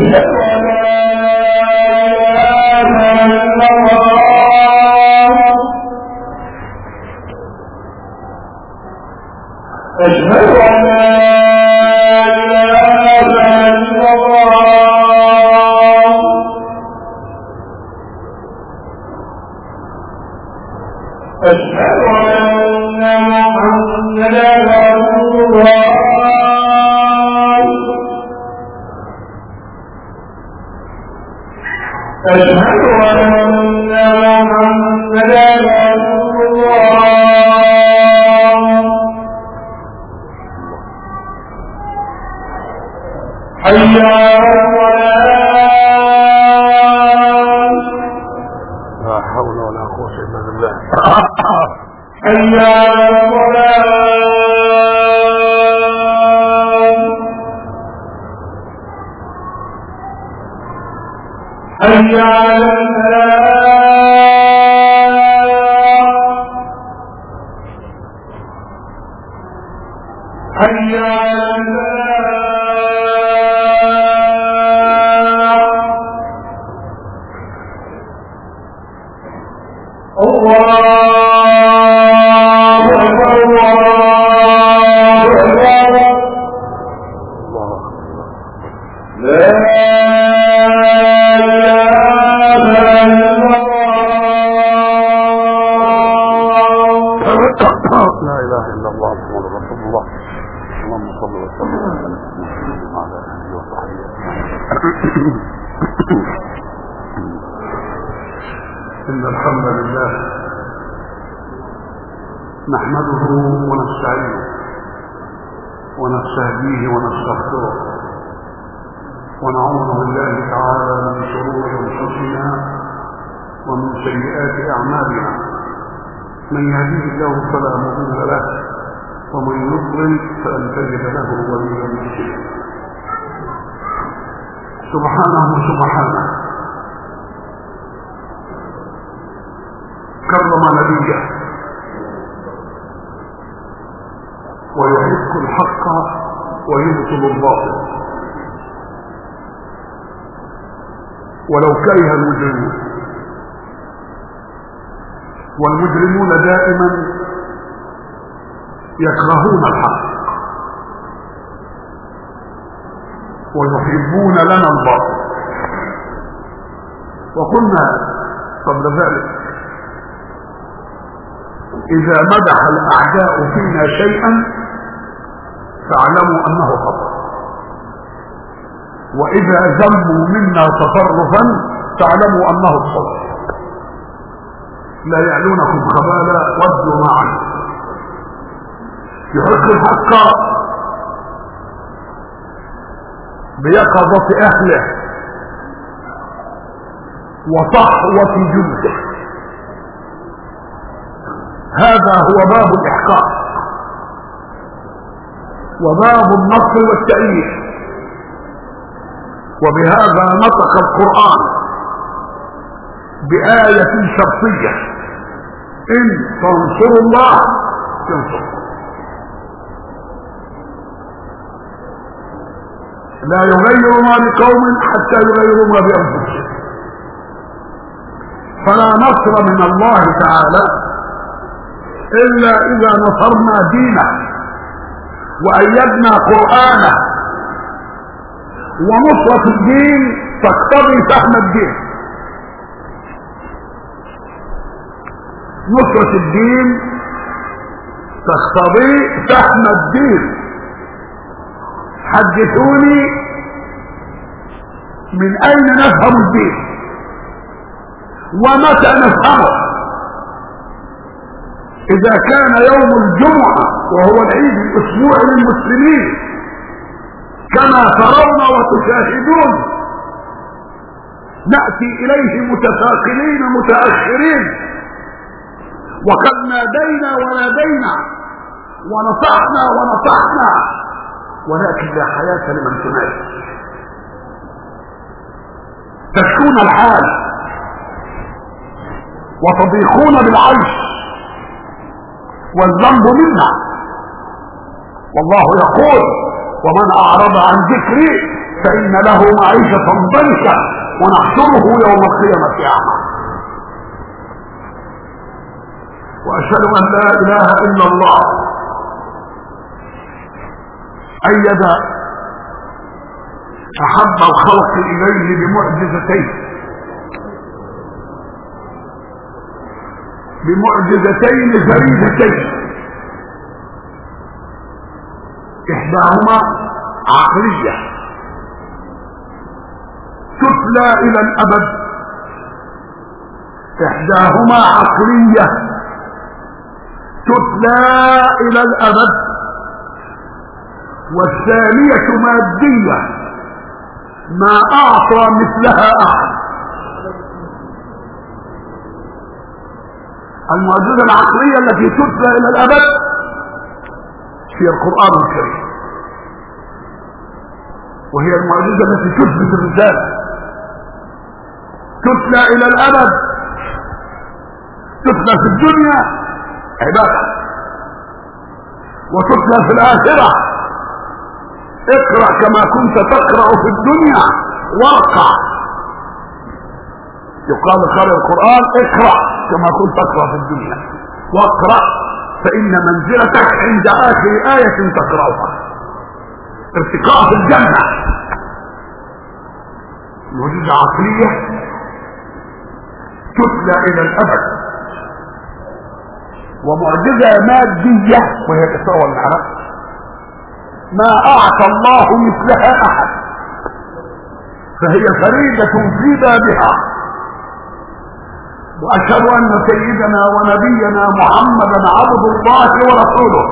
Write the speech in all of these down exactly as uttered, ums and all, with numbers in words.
إن الحمد لله نحمده ونستعينه ونستهديه ونستغفره ونعوذ بالله تعالى من شرور أنفسنا ومن سيئات أعمالنا. من يهديه الله فلا مضل له ومن يضلل فلن تجد له وليا مرشدا. سبحانه سبحانه كرم نبيه ويحق الحق ويبطل الباطل ولو كره المجرمون، والمجرمون دائما يكرهون الحق ويحبون لنا الباطل. وقلنا قبل ذلك إذا مدح الأعداء فينا شيئا فاعلموا أنه خطأ، وإذا ذموا منا تصرفا فاعلموا أنه الصواب. لا يعلونكم خبالا ودوا ما عنهم. يحق الحق بيقظة أهله وصحوة جنده. هذا هو باب الإحقاق وباب النصر والتأييد. وبهذا نطق القرآن بآية شرطية: إن تنصروا الله ينصركم. لا يغير ما بقوم حتى يغيروا ما بأنفسهم. فلا نصر من الله تعالى إلا إذا نصرنا دينه وأيدنا قرآنه. ونصرة الدين تقتضي فهم الدين. نصرة الدين تقتضي فهم الدين. حدثوني من أين نفهم الدين ومتى نفهمه. إذا كان يوم الجمعة وهو العيد الأسبوعي للمسلمين كما ترون وتشاهدون نأتي إليه متثاقلين متأخرين، وقد نادينا ونادينا ونصحنا ونصحنا، ولكن لا حياة لمن تنادي. تشكون الحال وتضيقون بالعيش والذنب منا، والله يقول: ومن أعرض عن ذكري فإن له معيشة ضنكا ونحشره يوم القيامة أعمى. وأشهد أن لا إله إلا الله. أيد أحب الخلق إليه بمعجزتين بمعجزتين فريدتين، إحداهما عقلية تتلى إلى الأبد، إحداهما عقلية تتلى إلى الأبد، والثانية مادية ما أعطى مثلها أحد. المعجزة العقلية التي تتلى إلى الأبد في القرآن الكريم، وهي المعجزة التي تثبت الرسالة، تتلى إلى الأبد، تتلى في الدنيا عبادة، وتتلى في الآخرة اقرأ كما كنت تقرأ في الدنيا وارقع. يقال قال القرآن اقرأ كما كنت تقرأ في الدنيا واقرأ فإن منزلتك عند آخر آية تقرأها، ارتقاء في الجنة. معجزة عقلية تتلى إلى الأبد، ومعجزة مادية وهي الإسراء والمعراج ما أعطى الله مثلها أحد، فهي فريدة في بابها. وأشهد أن سيدنا ونبينا محمدا عبد الله ورسوله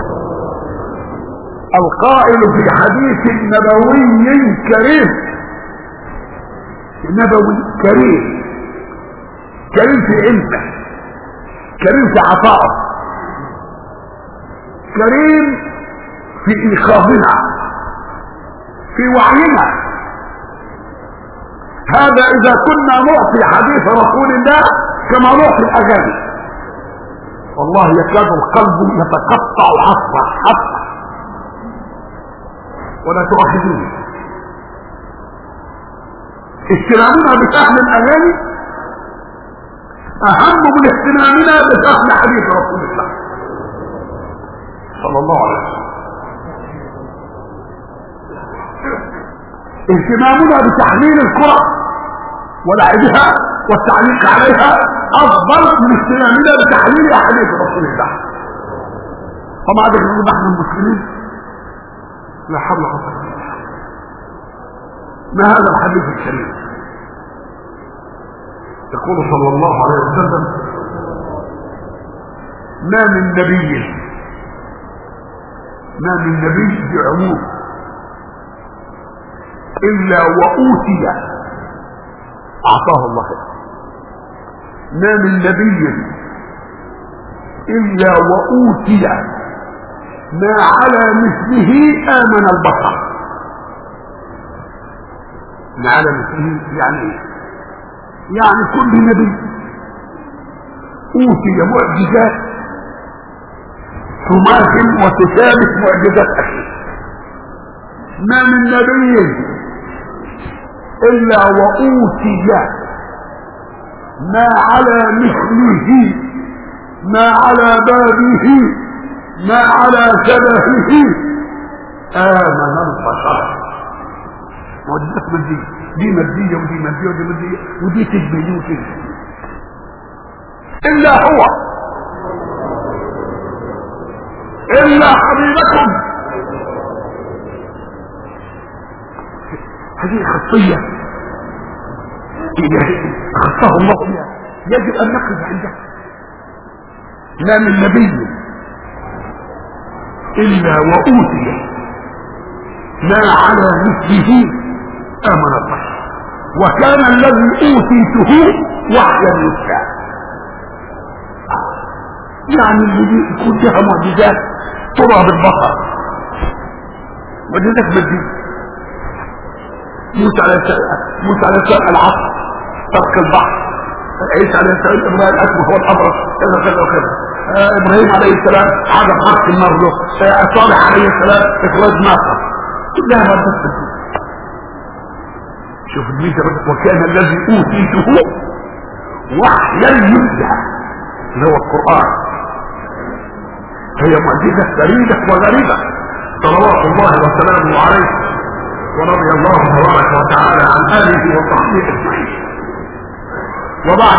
القائل في حديث نبوي كريم، نبوي كريم، كريم في علمه، كريم في عطائه، كريم في إيقاظنا، في وعينا. هذا إذا كنا نعطي حديث رسول الله كما نعطي الأغاني، والله يكاد القلب يتقطع حصرا حصرا. ولا تؤاخذوني، اهتمامنا بفهم الأغاني أهم من اهتمامنا بفهم حديث رسول الله صلى الله عليه وسلم. اهتمامنا بتحليل الكرة ولعبها والتعليق عليها افضل من اهتمامنا بتحليل احاديث رسول الله. ومع ذلك نقول نحن المسلمين لا حول ولا قوة الا بالله. ما هذا الحديث الكريم؟ يقول صلى الله عليه وسلم: ما من نبي ما من نبي بعموم إلا وأوتي أعطاه الله. ما من نبي إلا وأوتي ما على مثله آمن البشر. ما على مثله يعني إيه؟ يعني كل نبي أوتي معجزات تماثل وتشابه معجزات أخيه. ما من نبي إلا وأوتي ما على مثله، ما على بابه، ما على شبهه آمن البشر. معجزات مادية، دي مادية ودي مادية ودي مادية ودي تشبه دي وتشبه، إلا هو إلا حبيبكم. هذه خاصية إلهية خصها الله بها، يجب أن نقف عندها. ما من نبي إلا وأوتي ما على مثله آمن البشر، وكان الذي أوتيته وحيا يتلى. يعني اللي يكون فيها معجزات ترى بالبصر، معجزات مادية. موسى عليه السلام موسى عليه السلام العصر ترك البحر، عيسى عليه السلام ابراهيم الاسمى هو الابرص كذا كذا وكذا، آه ابراهيم عليه السلام عدم حرق النار له، آه صالح عليه السلام اخراج ناقه. كلها مادة شوف الميزة بقى، وكان الذي اوتيته وحيا يتلى اللي هو القرآن. هي معجزة فريدة وغريبة صلوات الله وسلامه عليه، ورضي الله تبارك وتعالى عن آله وصحبه أجمعين. وبعد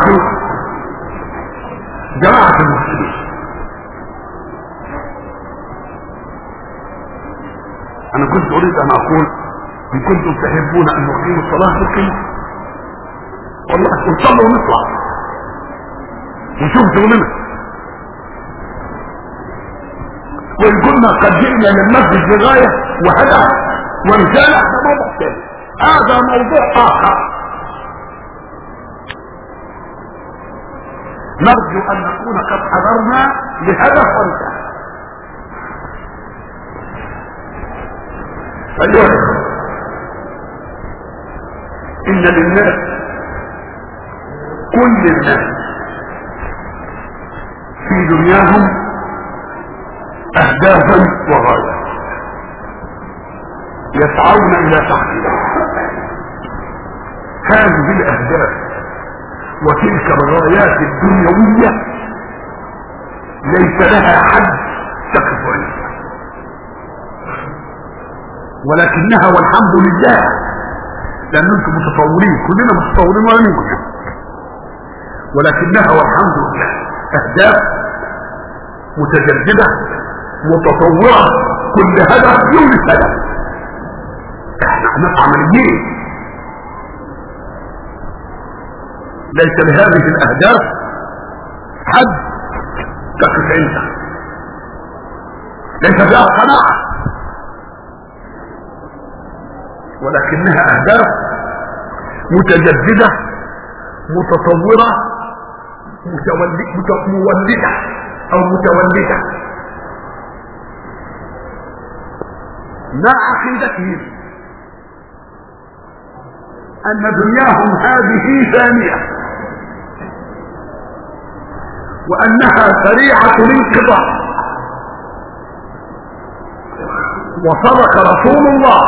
جماعة المسلمين، أنا كنت أريد أن أقول إن كنتم تحبون أن نقيم الصلاة تقيموا، والله نصلي ونطلع ونشوف شغلنا. وإن كنا قد جئنا للمسجد بغاية وهدف ورسالة، هذا موضوع ثاني، هذا موضوع آخر. نرجو أن نكون قد حضرنا لهدف ورسالة. أيها إن للناس، كل الناس في دنياهم أهدافا وغايات يسعون إلى تحقيقها. هذه الأهداف وتلك الغايات الدنيوية ليس لها حد تقف عنده، ولكنها والحمد لله، لأن انتم متطورين، كلنا متطورين ولا نمكن، ولكنها والحمد لله أهداف متجددة متطورة، كل هدف يولد هدف. احنا ناس عمليين، ليس لهذه الأهداف حد تقف عنده، ليس فيها قناعة، ولكنها أهداف متجددة متطورة مولدة أو متولدة مع عقيدتهم أن دنياهم هذه ثانية، وأنها سريعة الانقضاء. وصدق رسول الله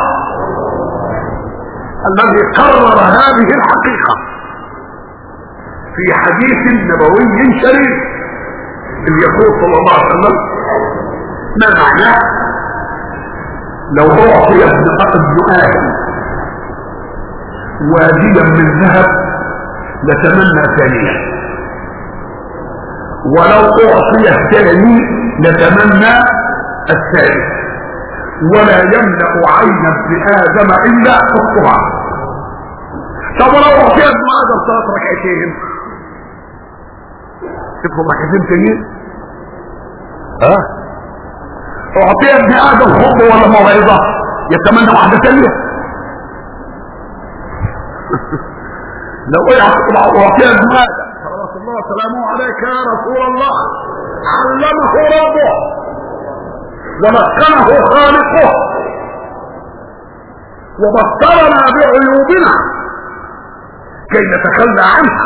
الذي قرر هذه الحقيقة في حديث نبوي شريف، إذ يقول صلى الله عليه وسلم: ما معناه؟ لو أعطي ابن آدم واديا من ذهب لتمنى ثانية، ولو أعطي الثاني لتمنى الثالث، ولا يملأ عين ابن آدم إلا الطعام. طب ولو أعطي ابن آدم ثلاث ركعتين، تبقوا ركعتين تانيين؟ ها؟ أعطي ابن آدم خطبة ولا موعظة يتمنى واحدة تانية؟ لو أعطي ابن آدم صلوات الله وسلامه عليك يا رسول الله علمه ربه ولقنه خالقه وبصرنا بعيوبنا كي نتخلى عنها.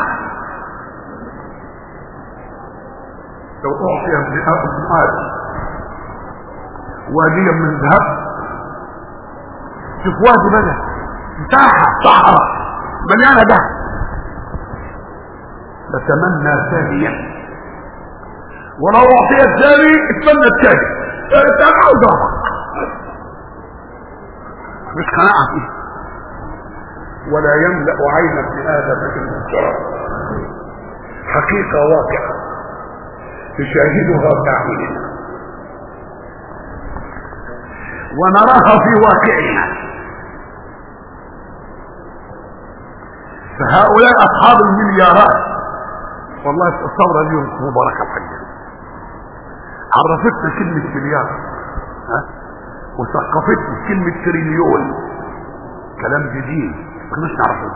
لو أعطي ابن آدم واديا من ذهب، شوف وادي بقى مساحة صحراء مليانة ذهب، لتمنى ثانيا، ولو أعطي الثاني اتمنى الثاني، الثاني عاوز ظهرك، مش قناعة فيه. ولا يملأ عين ابن آدم إلا التراب، حقيقة واقعة نشاهدها بأعيننا ونراها في واقعنا. فهؤلاء أصحاب المليارات، والله الثورة اليوم مباركة الحاجة عرفتنا كلمة مليار، ها، وثقفتنا كلمة تريليون، كلام جديد مش نعرفه.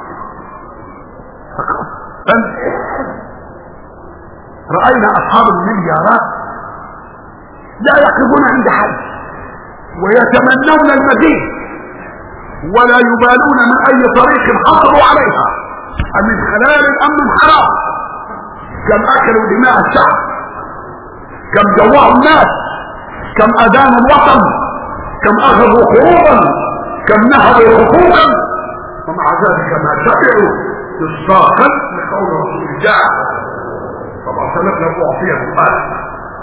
رأينا أصحاب المليارات لا يقفون عند حد ويتمنون المزيد، ولا يبالون من أي طريق حصلوا عليها، أم من حلال أم من حرام. كم أكلوا دماء الشعب، كم جوعوا الناس، كم أدانوا الوطن، كم أخذوا حروبا، كم نهبوا حقوقا، ومع ذلك ما تبعوا إصداقا لقول رسول الله صلى الله عليه وسلم لم أعطيه القلب.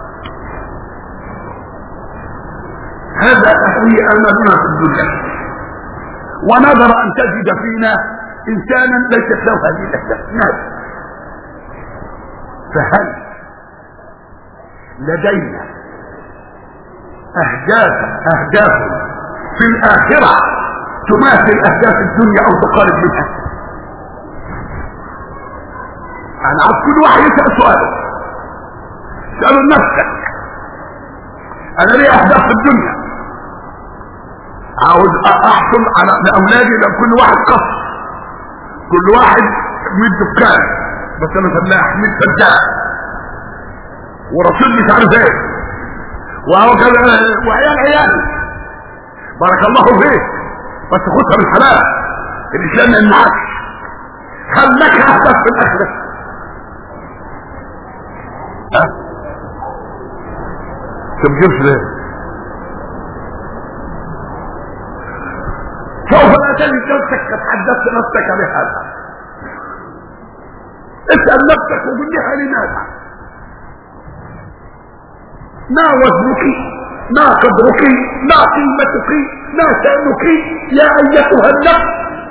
هذا هي أملنا في الدنيا، ونظر أن تجد فينا إنسانا ليست له هذه الأهداف. فهل لدينا أهداف أهداف في الآخرة تماثل أهداف الدنيا أو تقارب منها؟ أنا عاوز كل واحد يسأل سؤاله، سألوا نفسك أنا ليه أهداف في الدنيا؟ عاوز أحصل على لأولادي لو كل واحد قصر، كل واحد من دكان مثلا فلاح من فلاح ورسول مش عارف ايه وهو كذا وعيال عيال بارك الله فيك بس خدها من حلال الاسلام ما يمنعكش. هل لك اهداف في الاخره؟ ها؟ تبجرش ليه؟ سوف لا تجد نفسك قد حدثت نفسك بهذا. اسأل نفسك وقل لها لماذا؟ ما وزنك؟ ما قدرك؟ ما قيمتك؟ ما شأنك يا أيتها النفس؟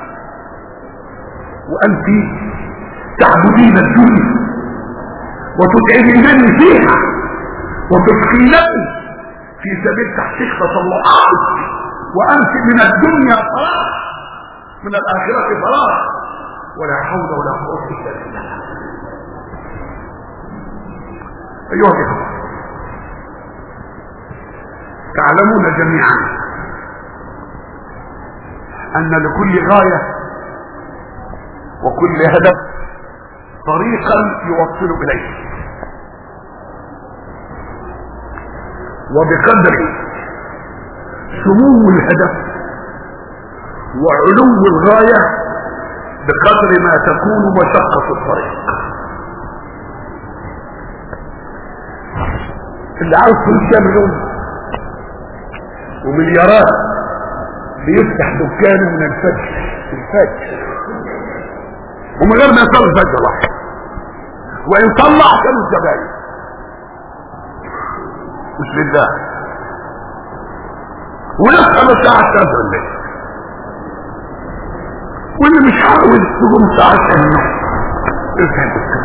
وأنت تعبدين الدنيا وتدعينني فيها وتسقينني في سبيل تحقيق تطلعاتك، وأنت من الدنيا فراغ، من الآخرة فراغ، ولا حول ولا قوة إلا بالله. أيها الإخوة، تعلمون جميعا أن لكل غاية وكل هدف طريقا يوصل إليه، وبقدر سمو الهدف وعلو الغاية بقدر ما تكون مشقة الطريق. اللي عاوز كل مليون ومليارات بيفتح دكانه من الفجر الفجر ومن غير ما يصلي الفجر واحد، وان طلع كانوا الزباين مش لله، ويسأل الساعة الثالثة الليل، واللي مش عاوز تقوم الساعة الثانية يفهم.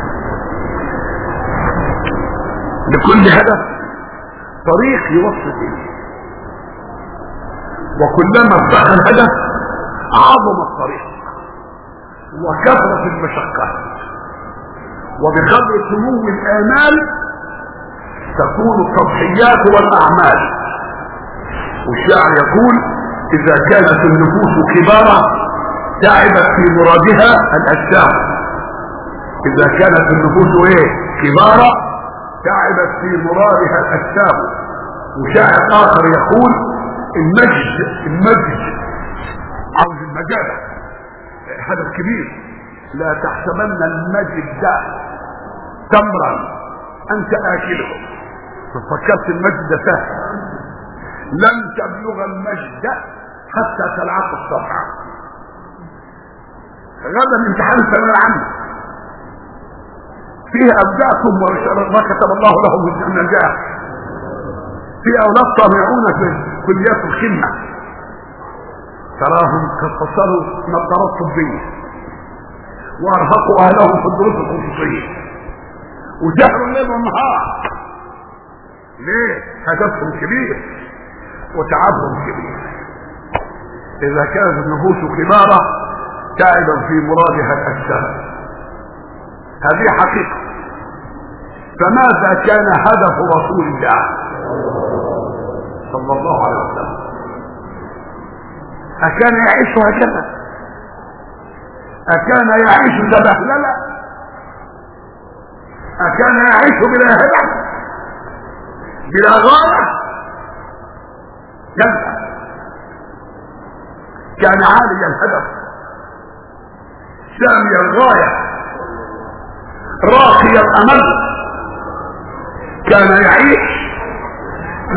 لكل هدف طريق يوصل إليه، وكلما ارتقى الهدف عظم الطريق وكثرت المشقات، وبقدر سمو الآمال تكون التضحيات والأعمال. والشاعر يقول: إذا كانت النفوس كبارة تعبت في مرادها الأجسام. إذا كانت النفوس إيه؟ كبارة تعبت في مرادها الأجسام. وشاعر آخر يقول: المجد المجد عاوز المجال، هدف كبير. لا تحسبن المجد ده تمرا أنت آكله، ففكرت المجد سهل. لن تبلغ المجد حتى تلعق الصفحة. غدا امتحان الثانوية العامة فيه أبداكم ما كتب الله لهم من النجاح. في أولاد طامعون في كليات القمة تراهم قد فصلوا نظارات طبية وأرهقوا أهلهم في الدروس الخصوصية وجهروا الليل والنهار. ليه؟ هدفهم كبير وتعبهم كبير. إذا كانت النفوس كبارة تعبا في مرادها الأجسام. هذه حقيقة. فماذا كان هدف رسول الله صلى الله عليه وسلم؟ أكان يعيش هكذا؟ أكان يعيش تبهللا؟ أكان يعيش بلا هدف بلا غاية؟ كلا، كان عالي الهدف سامي الغاية راقي الأمل. كان يعيش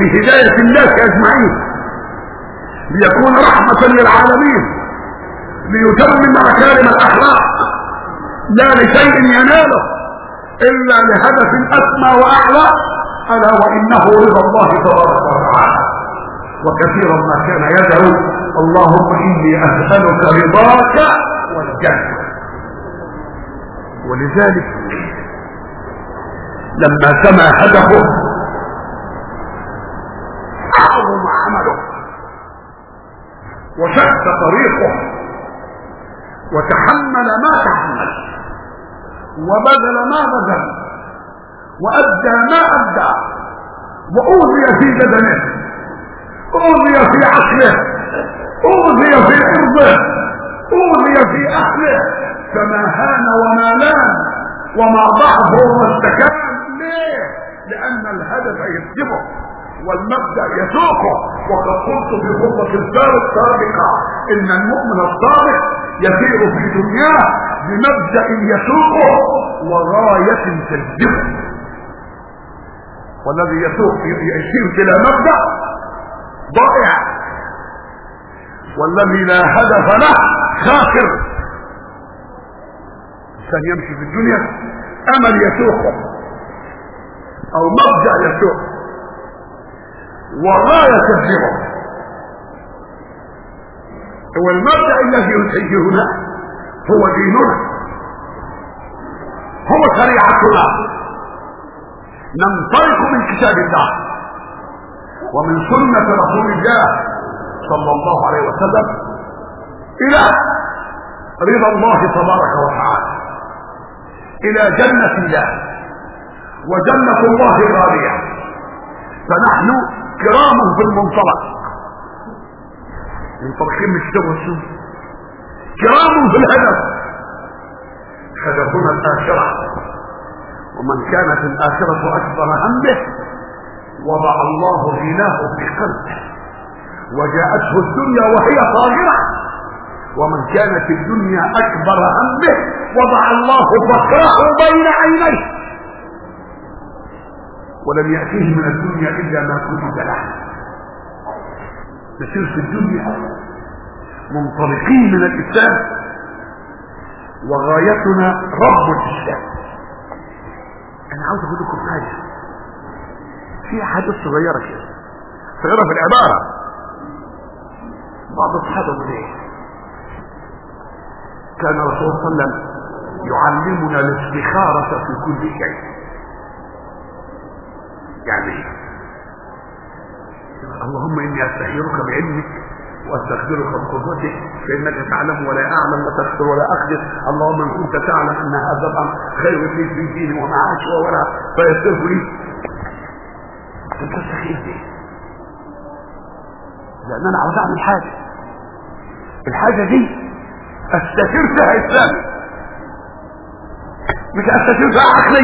لهداية الناس أجمعين، ليكون رحمة للعالمين، ليتمم مكارم الاخلاق لا لشيء يناله الا لهدف اسمى واعلى، الا وانه رضا الله تبارك وتعالى. وكثيرا ما كان يدعو اللهم اني اسالك رضاك والجنه. ولذلك لما سمى هدفه عظم عمله وشق طريقه وتحمل ما تحمل وبذل ما بذل وأدى ما أدى وأوذي في بدنه، أوذي في عقله، أوذي في أرضه، أوذي في أهله، فما هان وما لان وما ضعف وما استكان. ليه؟ لأن الهدف يكتبه والمبدأ يسوقه. وقد قلت في خطبة الدار السابقة إن المؤمن الصادق يسير في دنياه بمبدأ يسوقه وغاية تجذبه، والذي يسوق يسير بلا مبدأ ضائع، والذي لا هدف له خاسر. كان يمشي في الدنيا امل يسوقه او مبدأ يسوقه وغاية تجذبه. هو المبدأ الذي يسيرنا هو ديننا، هو شريعتنا. ننطلق من كتاب الله ومن سنة رسول الله صلى الله عليه وسلم الى رضا الله تبارك وتعالى، الى جنة الله، وجنة الله غالية. فنحن كرام في المنطلق، منطلقين مش تبغى كرام في الهدف. هدفنا الآخرة، ومن كانت الآخرة أكبر همه وضع الله غناه في قلبه وجاءته الدنيا وهي طاهرة، ومن كانت الدنيا أكبر همه وضع الله فقره بين عينيه ولم يأتيه من الدنيا إلا ما كتب له. نسير في الدنيا منطلقين من الإسلام وغايتنا رب الإسلام. أنا عاوز أقول لكم حاجة، في حاجة صغيرة كده صغيرة في العبارة. بعض الصحابة يقول إيه؟ كان الرسول صلى الله عليه وسلم يعلمنا الاستخارة في كل شيء. يعني اللهم اني استخيرك بعلمك واستغفرك بقدرتك فانك تعلم ولا اعلم وتغفر ولا اقدر. اللهم ان كنت تعلم ان هذا الامر خير لي في ديني ومعاشي وورع فيسره لي. انت تستخير ليه؟ لان انا عاوز اعمل حاجه، الحاجه دي استشير فيها اسلامي، مش استشير فيها عقلي،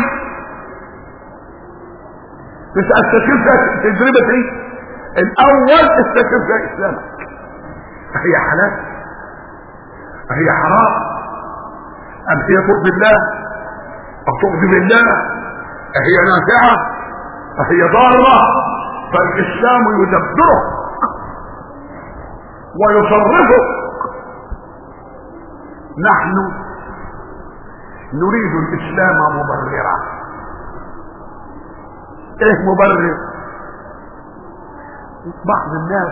مش استشير فيها تجربتي. الاول استشير فيها اسلامك. هي حلال؟ هي حرام؟ ام هي ترضي الله او تغضب الله؟ هي نافعه؟ هي ضاره؟ فالاسلام يدبره ويصرفه. نحن نريد الاسلام مبررا. ايه مبرر؟ بعض الناس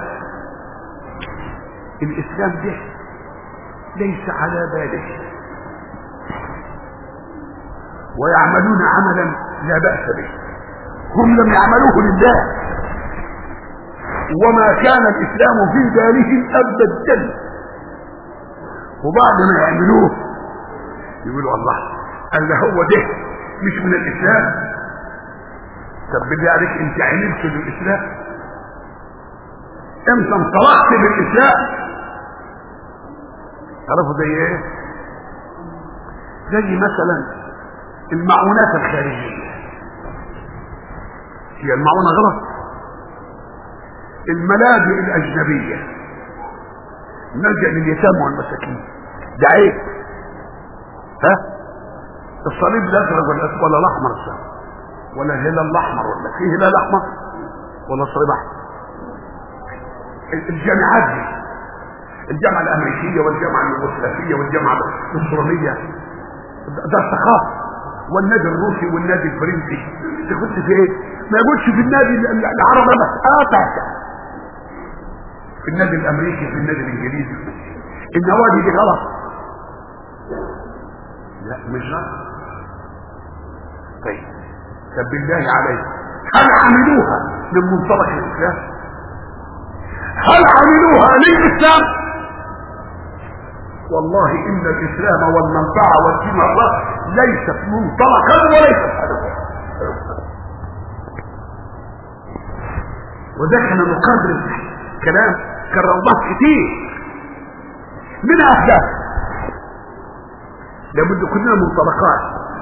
الاسلام ده ليس على باله ويعملون عملا لا بأس به، هم لم يعملوه لله وما كان الاسلام في بالهم ابدا، وبعد ما يعملوه يقولوا الله قال له هو ده مش من الاسلام. طب بالله عليك انت عملت للاسلام؟ انت انطلقت بالاسلام؟ تعرفوا زي ايه؟ زي مثلا المعونات الخارجيه. هي المعونه غلط؟ الملاجئ الاجنبيه، نلجأ لليتامى والمساكين، ده عيب. ها؟ الصليب الازرق ولا ولا الاحمر السابق ولا الهلال الاحمر ولا في هلال احمر ولا صليب احمر؟ الجامعات دي الجامعة الامريكية والجامعة اليوغوسلافية والجامعة الاسرائيلية ده الثقافة، والنادي الروسي والنادي الفرنسي. تخش في ايه؟ ما يقولش في النادي العربي بس، قاطع في النادي الامريكي، في النادي الانجليزي. النوادي دي غلط؟ لا مش غلط. طيب طب بالله عليك، هل عملوها من منطلق الاسلام؟ هل عملوها للاسلام؟ والله ان الاسلام والمنفعه والدين الله ليست منطلقا وليست هدفا. وده احنا نقرر كلام كررناه كتير من اهداف. لابد كلنا منطلقات،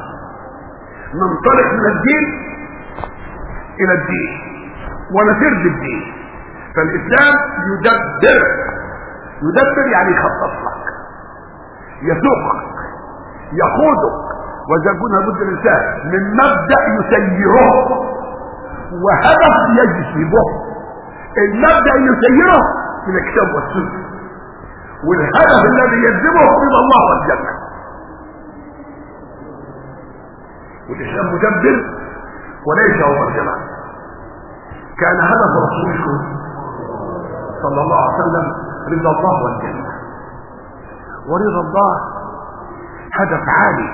ننطلق من الدين الى الدين ونسير بالدين. فالاسلام يدبر، يدبر يعني يخطط لك، يسوقك، يقودك. واذا كنا بد الانسان من مبدا يسيره وهدف يجذبه. المبدا يسيره من الكتاب والسنه، والهدف الذي يجذبه رضا الله والجنه. والاسلام مدبر وليس هو الجمال. كان هدف رسولكم صلى الله عليه وسلم رضا الله والجنه، ورضا الله هدف عالي،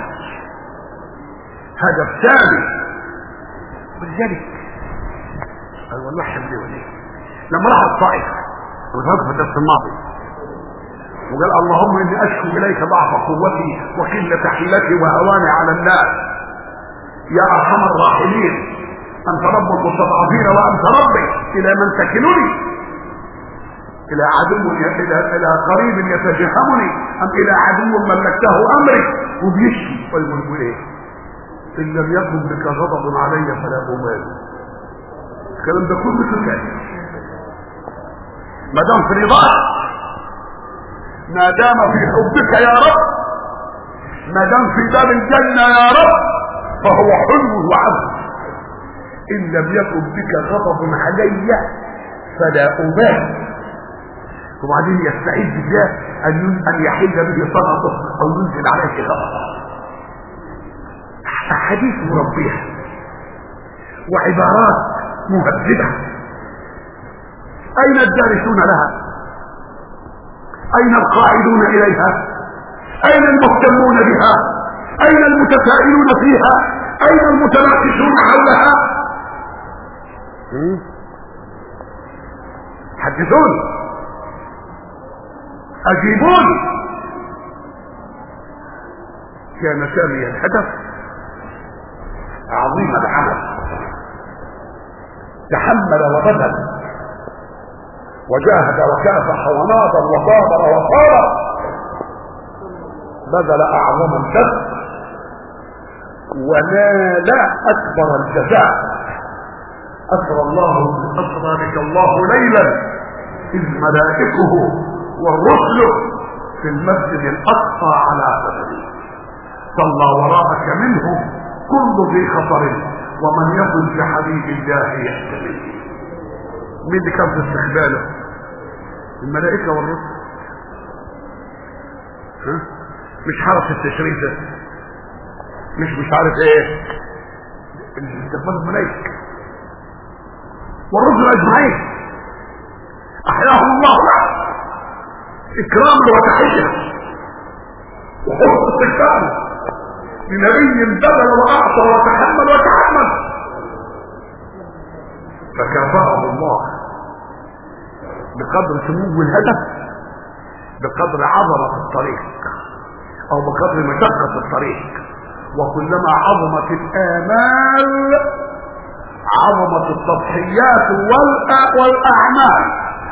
هدف ثابت. ولذلك قال والله حبيبي وليه لما راح الطائف وذهب في الدرس الماضي وقال اللهم اني اشكو اليك ضعف قوتي وقله حيلتي وهواني على الناس يا ارحم الراحمين، انت رب المستضعفين وانت ربي، الى من تكلني؟ الى عدو الى الى قريب يتجهمني ام الى عدو ملكته امري؟ وبيشكي ويقول ايه؟ ان لم يكن بك غضب علي فلا ابالي. الكلام ده كله كده ما دام في رضاك، ما دام في حبك يا رب، ما دام في باب الجنه يا رب، فهو حلو وعبد. ان لم يكن بك غضب علي فلا ابالي. وبعدين يستعيذ بالله ان ان يحل به سخطه او ينزل عليه غضبه. احاديث مربيه وعبارات مهذبه. اين الدارسون لها؟ اين القاعدون اليها؟ اين المهتمون بها؟ اين المتسائلون فيها؟ اين المتناقشون حولها؟ حدثوني، اجيبوني. كان سامي الهدف عظيم العمل، تحمل وبذل وجاهد وكافح وناضل وصابر وصابر، بذل اعظم البذل ونال اكبر الجزاء. اسرى الله اسرى بك الله ليلا اذ ملائكه والرسل في المسجد الاقصى على بدنه، صلى وراءك منه كل ذي خطر ومن يقل بحبيب الله يحتمل. مين اللي كان في استقباله؟ الملائكه والرسل. ها؟ مش حرس التشريف ده، مش مش عارف ايه، استقبال الملائكه والرسل اجمعين احياهم الله اكراما وتحيه وحسن استقباله لنبي بذل واعطى وتحمل وتحمل، فكافأه الله بقدر سمو الهدف، بقدر عظمة الطريق او بقدر مشقة الطريق. وكلما عظمت الآمال عظمت التضحيات والأعمال.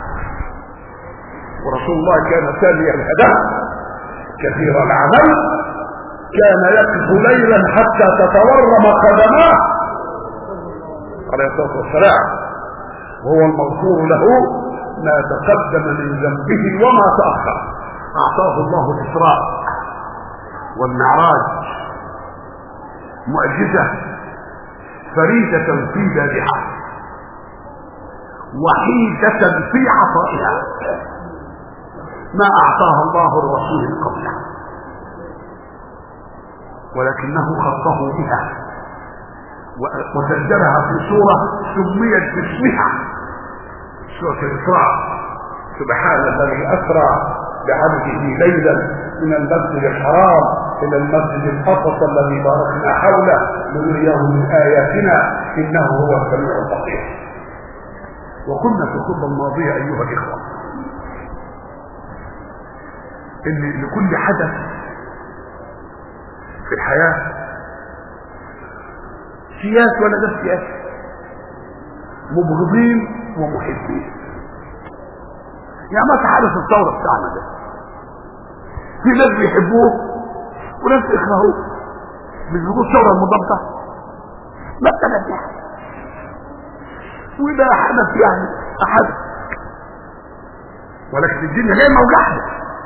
ورسول الله كان سامي الهدف كثير العمل، كان يقف ليلا حتى تتورم قدماه عليه الصلاة والسلام، وهو المغفور له ما تقدم من ذنبه وما تأخر. أعطاه الله الإسراء والمعراج، معجزة فريدة في ذاتها وحيدة في عطائها. ما اعطاها الله الرسول قبله، ولكنه خصه بها وسجلها في سورة سميت باسمها، سورة الإسراء. سبحان الذي أسرى بعبده ليلا من المسجد الحرام إلى المسجد الأقصى الذي باركنا حوله لنريه من آياتنا إنه هو السميع البصير. وكنا في الخطبة الماضية أيها الإخوة إن لكل حدث في الحياة سياسة ولا ده سياسة، مبغضين ومحبين. يعني ما تحدث الثورة بتاعنا ده، في ناس بيحبوه وناس يكرهوه، مش بيقول الثورة المضادة ما ابتدت يعني، وده حدث يعني حدث، ولكن الدنيا جايه موجعه،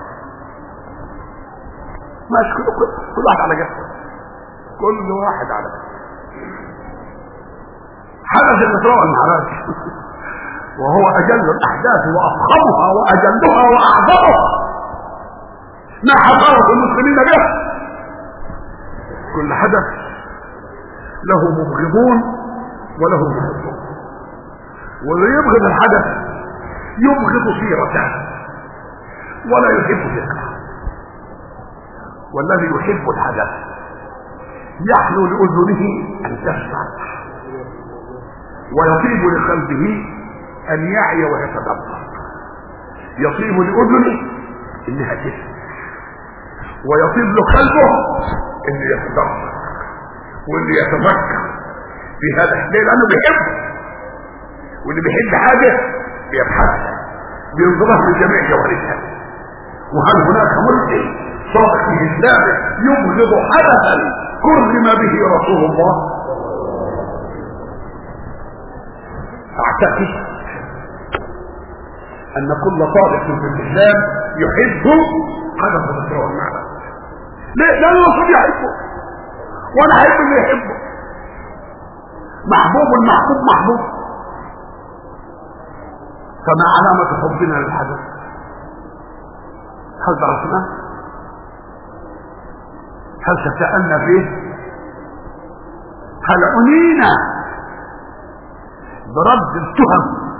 ماشي كل كل واحد على جنب، كل واحد على جنب. حدث الإسراء والمعراج وهو أجل الأحداث وأفخمها وأجلها وأعظمها، ما حضرت المسلمين به. كل حدث له مبغضون وله محبون، واللي يبغض الحدث يبغض سيرته ولا يحب ذكره، والذي يحب الحدث يحلو لأذنه أن تسمع ويطيب لقلبه أن يعي ويتدبر. يطيب لأذنه إنها تسمع، ويطيب لقلبه إنه يتدبر وإنه يتفكر في هذا. ليه؟ لأنه بيحبه، واللي بيحب حاجة بيبحثها بينظرها من جميع جوانبها. وهل هناك ملك صادق في إسلامه يبغض حدثا كرم به رسول الله؟ أعتقد أن كل صادق في الإسلام يحب حدث الإسراء والمعراج. ليه؟ لأن الرسول يحبه وأنا أحب اللي يحبه. محبوب المحبوب محبوب. فما علامة حبنا للحدث؟ هل درسناه؟ هل تساءلنا فيه؟ هل عنينا برد التهم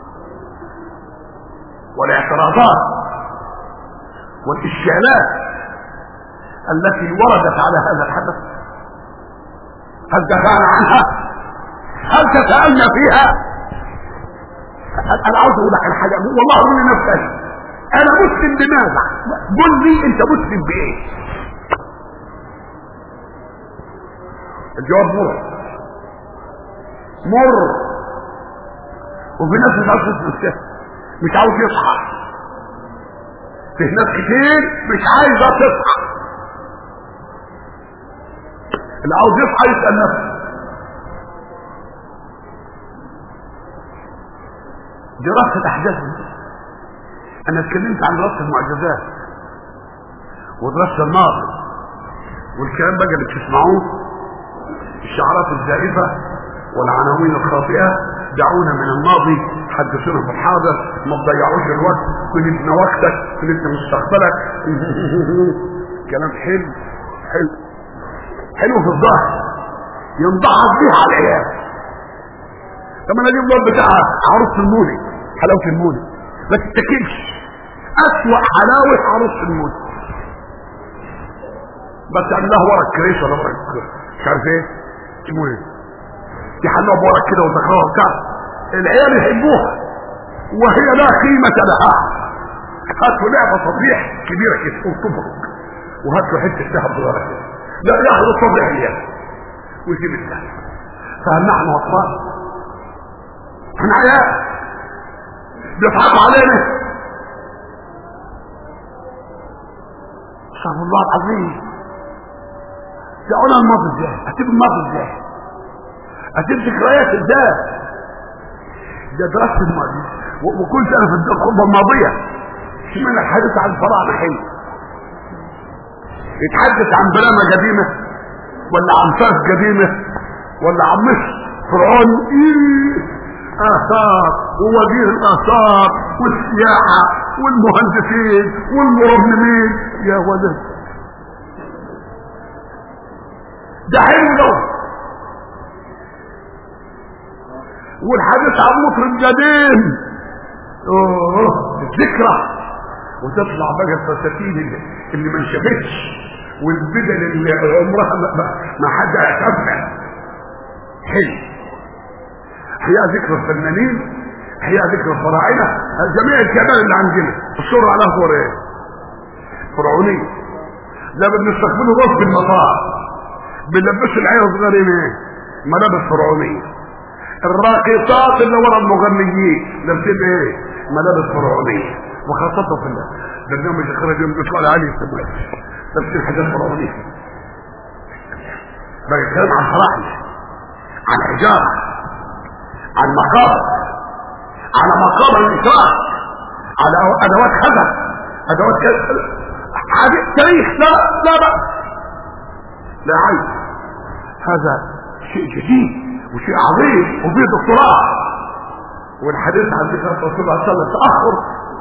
والاعتراضات والإشكالات التي وردت على هذا الحدث؟ هل دفعنا عنها؟ هل تساءلنا فيها؟ انا عاوز اقول لك الحاجه، والله اقول لنفسي انا مسلم بماذا؟ قل لي انت مسلم بايه؟ الجواب مر مر وفي ناس مش عاوز تسمع، مش عاوز يصحى. في ناس كتير مش عايزه تصحى، اللي عاوز يصحى يسال نفسه. دراسة احداث، انا اتكلمت عن دراسة المعجزات ودراسة الماضي والكلام بقى اللي بتسمعوه الشعارات الزائفة والعناوين الخاطئة. دعونا من الماضي، حدثونا في الحاضر، ما تضيعوش الوقت، كنت وقتك كنت مستقبلك. كلام حلو حلو حلو في الظاهر، ينضحك بيه على العيال. طب انا اجيب الواد بتاع عروس المولي، حلاوه المولي ما تتاكلش، اسوأ حلاوه عروس المولي، بس تعملها ورق كريش ولا ورق مش عارف ايه اسمه ايه، يحلوها بورق كده وذكرها وبتاع، العيال يحبوها وهي لا قيمه لها. هاتوا لعبه صبيح كبيره كده وتبرك، وهاتوا حته ذهب صغيره كده، لا ياخذوا صبيح اليد ويجيب الذهب. فهل نحن اطفال؟ احنا عيال بيضحكوا علينا. استغفر الله العظيم. دعونا الماضي ازاي؟ هتجيب الماضي ازاي؟ هتجيب ذكريات ازاي؟ ده دراسة الماضي. وكل سنة في الخطبة الماضية اشمعنى الحديث عن الفراعنة حلو؟ يتحدث عن بلامة قديمة ولا عن فاس قديمة ولا عن مصر فرعون؟ ايه آثار ووزير الآثار والسياحة والمهندسين والمرممين يا ولد ده حلو ده. والحديث عن مطرب قديم اوه الذكرى، وتطلع بقى الفساتين اللي, اللي ما انشفتش والبدل اللي عمرها ما, ما حد اعتبها. حلو احياء ذكرى الفنانين، احياء ذكرى الفراعنه، جميع الكبار اللي عندنا الصوره على صور ايه؟ فرعونيه. ده بنستقبله بس في المطار بنلبسوا العيال الصغيرين ايه؟ ملابس فرعونيه. الراقصات اللي ورا المغنيين لابسين ايه؟ ملابس فرعونيه. وخاصه في البرنامج الخارجي يوم بيطلع علي السماء لابسين حاجات فرعونيه. بقى الكلام عن فراعنه، عن حجاره، عن مقابر، على مقابر الإسراء، على أدوات خزف، أدوات كذا، تاريخ. لا لا بقى لا عيب، هذا شيء جديد وشيء عظيم وفيه دكتوراه. والحديث عن ذكر الرسول صلى الله عليه وسلم تأخر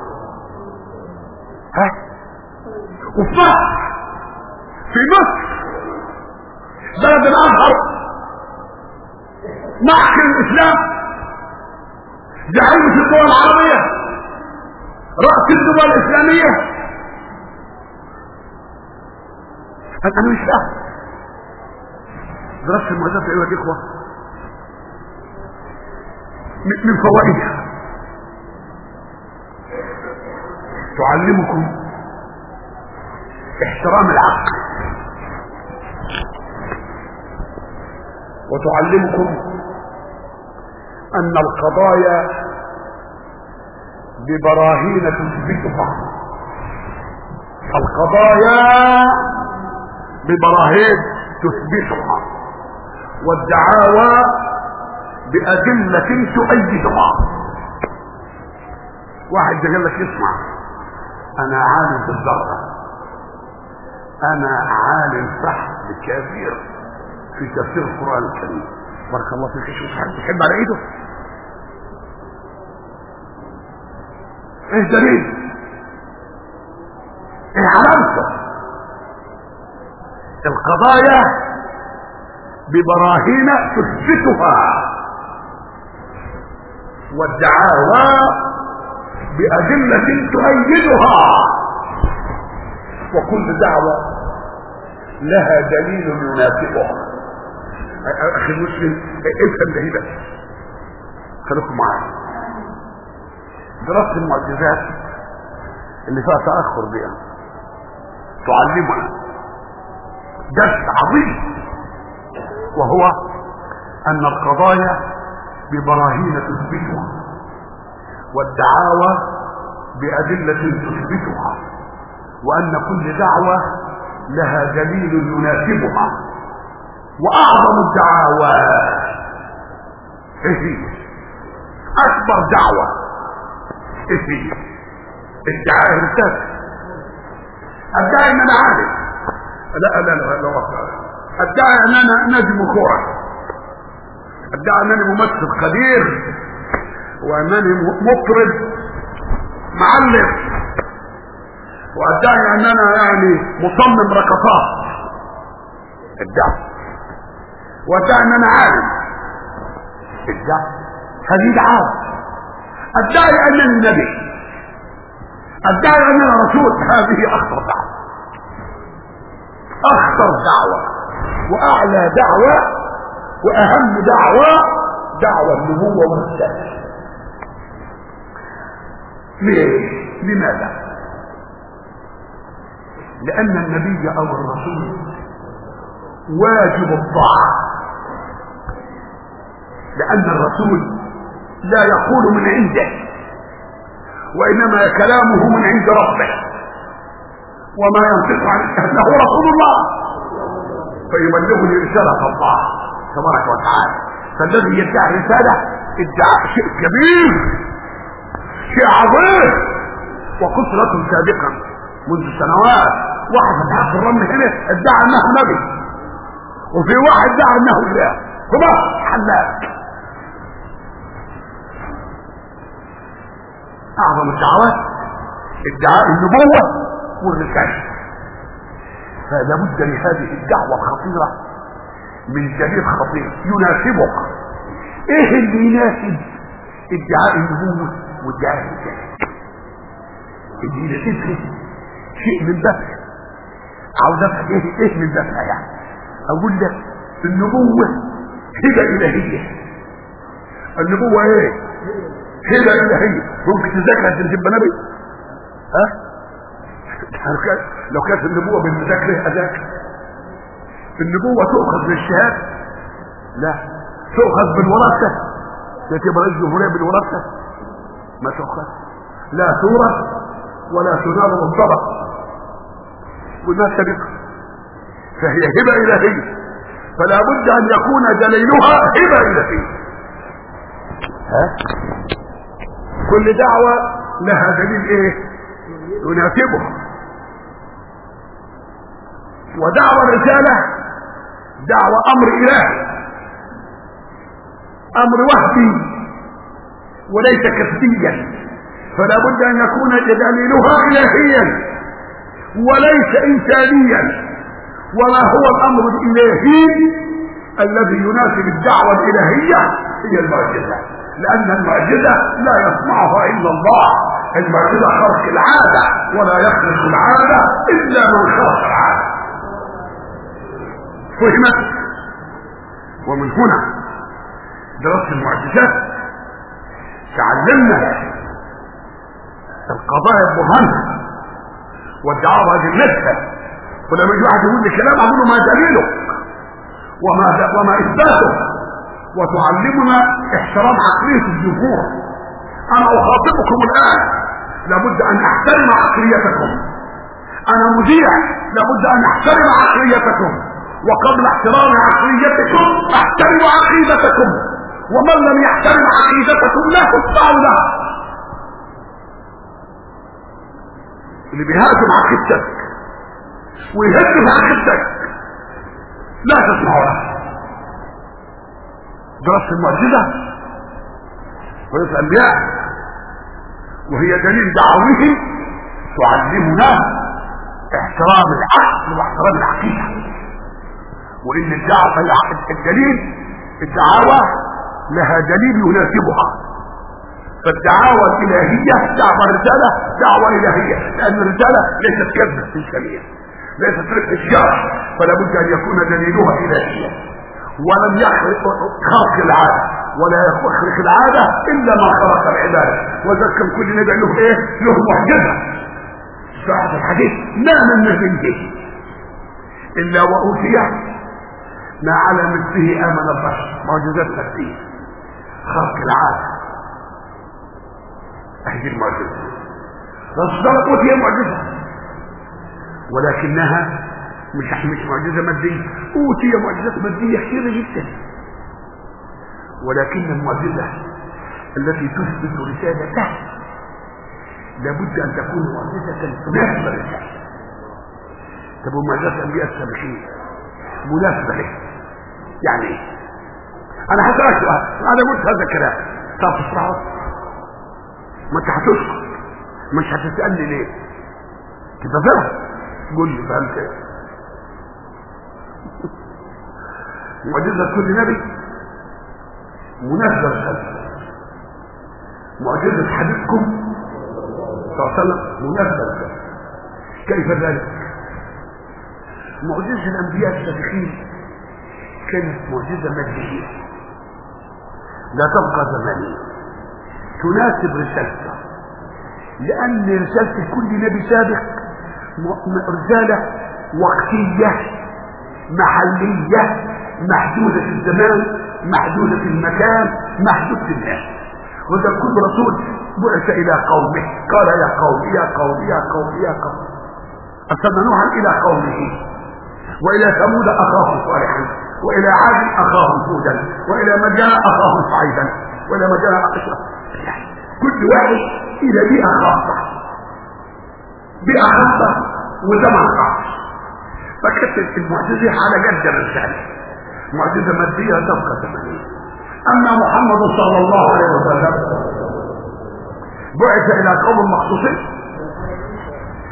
ها وفي مصر، في مصر بلد الأزهر معكر الإسلام، زعيم في الدول العربية، رأس الدول الإسلامية. أنا مش فاهم دراسة المؤسسات أيها الإخوة من فوائدها تعلمكم احترام العقل، وتعلمكم أن القضايا ببراهين تثبتها، القضايا ببراهين تثبتها، والدعاوى بأدلة تؤيدها. واحد قال لك اسمع أنا عالم بالذرة، أنا عالم فحم كبير في تفسير القرآن الكريم، بارك الله فيك. شو تحب على ايده؟ ايه دليل؟ ايه علامته؟ القضايا ببراهين تثبتها، والدعاوى بأدلة تؤيدها، وكل دعوة لها دليل يناسبها. اخي المسلم افهم ده هنا، خليكم معايا. دراسة المعجزات اللي فيها تأخر بها تعلمنا درس عظيم، وهو ان القضايا ببراهين تثبتها، والدعاوى بأدلة تثبتها، وان كل دعوة لها دليل يناسبها. واعظم الدعاوى ايه هي؟ اكبر دعوة ايه هي؟ الدعاء الرسالة. ادعي ان انا عالم، لا لا لا لا ادعي ان انا نجم كورة، ادعي انني ممثل خبير، وانني مطرب معلم، وادعي ان انا يعني مصمم رقصات، ادعي، وادعي ان انا عالم، ادعي، هذه دعاوى. ادعي انني نبي، ادعي اننا رسول، هذه اخطر دعوة، اخطر دعوة واعلى دعوة واهم دعوة، دعوة النبوة والرسالة. ليه؟ لماذا؟ لان النبي او الرسول واجب الطاعة، لان الرسول لا يقول من عنده، وانما كلامه من عند ربه، وما ينطق عن انه رسول الله فيبلغني رسالة الله تبارك وتعالى. فالذي يدعي رسالة ادعاء شيء كبير، شيء عظيم. وقلت لكم سابقا منذ سنوات، واحد فتح الرمل هنا ادعى انه نبي، وفي واحد ادعى انه اله، هما حلاق. اعظم الدعوات ادعاء النبوة والرسالة. فلا بد لهذه الدعوة الخطيرة من دليل خطير يناسبها. ايه اللي يناسب ادعاء النبوة وادعاء الرسالة؟ اللي يناسبها شيء من بابها. عاوز افهم ايه ايه من بابها يعني. اقول لك النبوة هبة الهية. النبوة ايه؟ هبة الهية. ممكن تذاكر عشان تبقى نبي؟ ها؟ لو كانت النبوة بالمذاكرة اذاكر. النبوة تؤخذ بالشهادة؟ لا. تؤخذ بالوراثة؟ لا تبقى رئيس جمهورية بالوراثة؟ ما تؤخذ. لا تورث ولا تنال بالطبع وما سبق. فهي هبة إلهية، فلا بد أن يكون دليلها هبة إلهية. ها؟ كل دعوة لها دليل ايه يناسبها. ودعوة الرسالة دعوة امر الهي، امر وهبي وليس كسبيا، فلا بد ان يكون دليلها الهيا وليس انسانيا. وما هو الامر الالهي الذي يناسب الدعوة الالهية؟ هي المعجزة، لان المعجزة لا يصنعها الا الله. المعجزة خرق العادة، ولا يخرق العادة الا من خرق العادة. فهمت؟ ومن هنا دراسة المعجزات تعلمنا القضايا البرهانة والدعوة بالنسبة. ولما يجي واحد يقول لي كلام اقول له ما دليله وما وما اثباته، وتعلمنا احترام عقلية الجمهور. انا اخاطبكم الان لابد ان احترم عقليتكم. انا مذيع لابد ان احترم عقليتكم، وقبل احترام عقليتكم احترم عقيدتكم. ومن لم يحترم عقيدتكم لا تسمعوا له. اللي بيهاجم عقيدتك ويهجم عقيدتك لا تسمعوا له. دراسة المعجزة ودراسة الأنبياء وهي دليل دعوتهم تعلمنا احترام العقل واحترام العقيدة، وإن الدعوة الدليل الدعوة لها دليل يناسبها. فالدعوة الإلهية دعوة الرسالة دعوة إلهية، لأن الرسالة ليست كذبة إنسانية، ليست ربح الشرع، فلا بد أن يكون دليلها إلهيا. ولم يخرق خلق العادة ولا يخرق العادة إلا ما خلق العبادة. وذكر كل نبي له إيه؟ له معجزة. صحة الحديث ما من نبي إلا وأوتي ما على مثله آمن البشر. معجزات نفسية خلق العادة، هذه المعجزة. فالصدق أوتي معجزة ولكنها مش مش معجزة مادية. أوتي معجزات مادية كثيرة جدا، ولكن المعجزة التي تثبت رسالته لابد أن تكون معجزة تناسب الرسالة. طب ومعجزات الأنبياء السابقين مناسبة له يعني ايه؟ أنا هسألك سؤال، أنا قلت هذا الكلام طب تسمعه؟ ما أنت هتسكت، مش هتسألني ليه؟ كده فهم؟ قول لي فهمت ايه؟ معجزة كل نبي مناسبة للرسالة. معجزة حبيبكم صلى الله عليه وسلم مناسبة للرسالة. كيف ذلك؟ معجزة الأنبياء السابقين كانت معجزة مادية لا تبقى زمانية تناسب رسالته، لأن رسالة كل نبي سابق رسالة وقتية محلية محدودة في الزمان محدودة في المكان محدودة في الناس. وإذا كل رسول بعث إلى قومه قال يا قوم يا قوم يا قوم يا قوم. أرسلنا نوحا إلى قومه، وإلى ثمود أخاهم صالحا، وإلى عاد أخاهم هودا، وإلى مدين أخاهم شعيبا، وإلى مدين أخاهم. كل واحد إلى بيئة خاصة، بيئة خاصة وزمن خاص. فكانت المعجزة على قد الرسالة، معجزة مادية تبقى زمنية. أما محمد صلى الله عليه وسلم بعث إلى قوم مخصوصين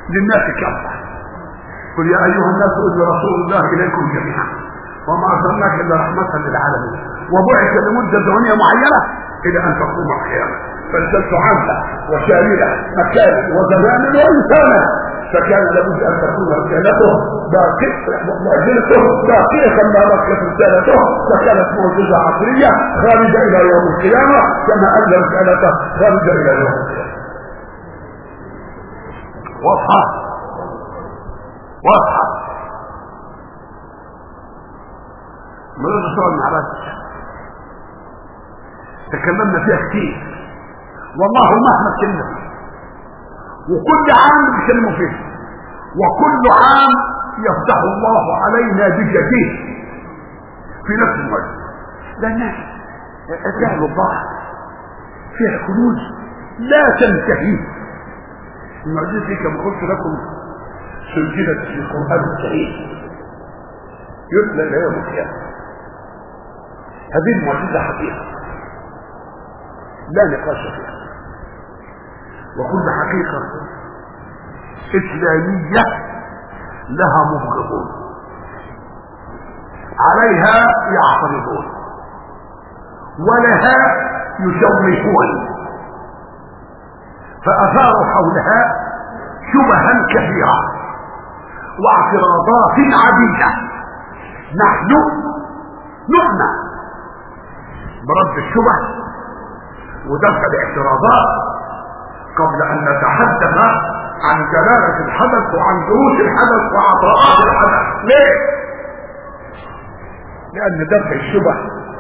للناس كافة. قل يا ايها الناس اني رسول الله اليكم جميعا وما ارسلناك الا رحمة للعالمين وبعث لمدة زمنية معينة الى ان تقوم القيامة. فالرسالة عامة وشاملة مكانا وزمانا وانسانا، فكان لابد ان تكون رسالته معجزته باقية ما بقيت رسالته، فكانت معجزة عصرية خارجة الى يوم القيامة كما ان رسالته خارجة الى يوم القيامة. واضحة واضحة. مرة صور المعراج تكلمنا فيها كتير والله مهما تكلم، وكل عام بيتكلموا فيه، وكل عام يفتح الله علينا بجديد في نفس المجلس، لأن أجعل الله فيها كنوز لا تنتهي. المعجزة دي كما قلت لكم سجلت في القرآن الكريم يتلى إلى يوم القيامة. هذه المعجزة حقيقة لا نقاش فيها، وكل حقيقة إسلامية لها مبغضون عليها يعترضون ولها يشوهون، فأثاروا حولها شبها كثيرة واعتراضات عديدة. نحن نعنى برد الشبه ودفع الاعتراضات قبل ان نتحدث عن دلالة الحدث وعن دروس الحدث وعطاءات الحدث. ليه؟ لان دفع الشبه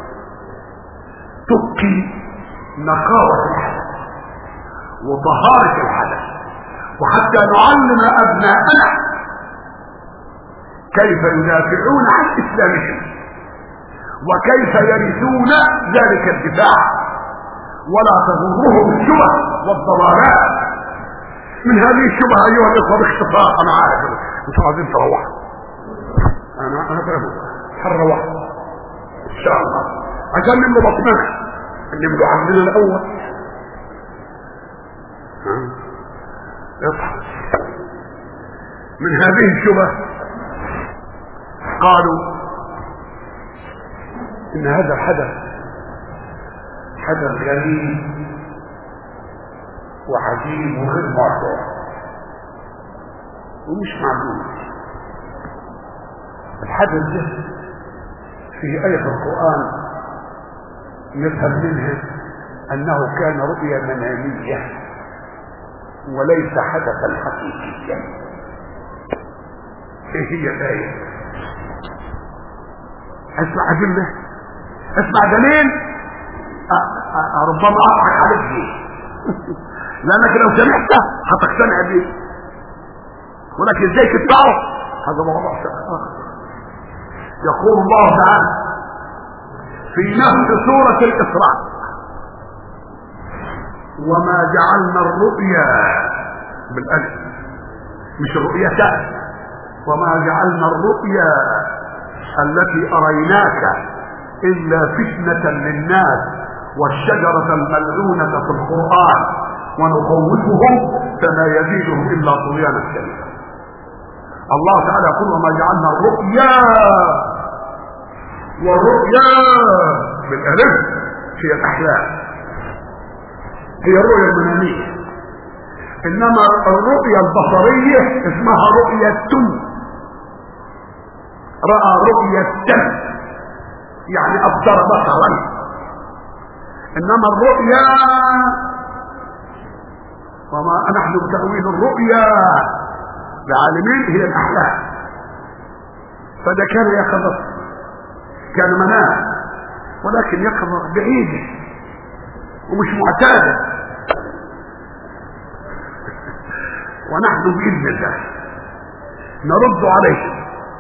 تبقي نقاوة الحدث وطهارة الحدث، وحتى نعلم ابناءنا كيف يدافعون عن اسلامهم وكيف يرثون ذلك الدفاع، ولا تضرهم الشبه والضلالات. من هذه الشبهه ايها الاخوه باختصار، انا عارف انتم عايزين تروحوا، انا انا فاهم هنروح ان شاء الله عشان نملوا بطننا، نملوا عقلنا الاول. اصحى من هذه الشبه. قالوا ان هذا الحدث حدث غريب وعجيب وغير معتاد ومش معلوم. الحدث ده في آية القرآن نفهم منها أنه كان رؤيا منامية وليس حدثا حقيقيا. ايه هي الآية؟ اسمع أدلة، اسمع دليل. ربما اضحك عليك فيه لانك لو سمعته هتقتنع بيه، ولكن ازاي تتبعه هذا موضوع اخر. يقول الله تعالى في نفس سورة الإسراء: وما جعلنا الرؤيا بالألف مش الرؤيتان، وما جعلنا الرؤيا التي أريناك إلا فتنة للناس والشجرة الملعونة في القرآن ونخوفهم فما يزيدهم إلا طغيانا كبيرا. الله تعالى يقول: وما جعلنا الرؤيا، والرؤيا بالألف هي الأحلام، هي الرؤيا المنامية، إنما الرؤيا البصرية اسمها رؤية، رأى رؤية يعني أبصر بصرا. إنما الرؤيا وما نحن بتأويل الرؤيا بعالمين هي الأحلام. فده كان يقظة، كان منام، ولكن يقظة بعيدة ومش معتادة. ونحن بإذن الله نرد عليه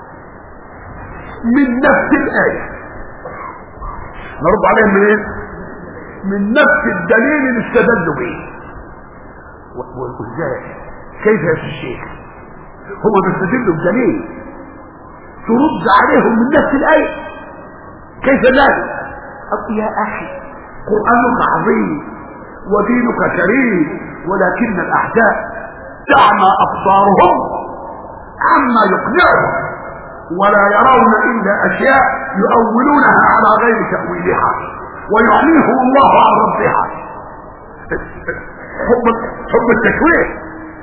من نفس الآية، نرد عليه من ايه؟ من نفس الدليل اللي استدلوا به. وازاي؟ كيف يا الشيخ؟ هم بيستدلوا بدليل ترد عليهم من نفس الآية؟ كيف ذلك؟ أقول يا أخي قرآنك عظيم ودينك كريم، ولكن الأعداء تعمى ابصارهم عما يقنعهم ولا يرون الا اشياء يؤولونها على غير تأويلها ويعنيهم الله عن ربها. حب حب التشويه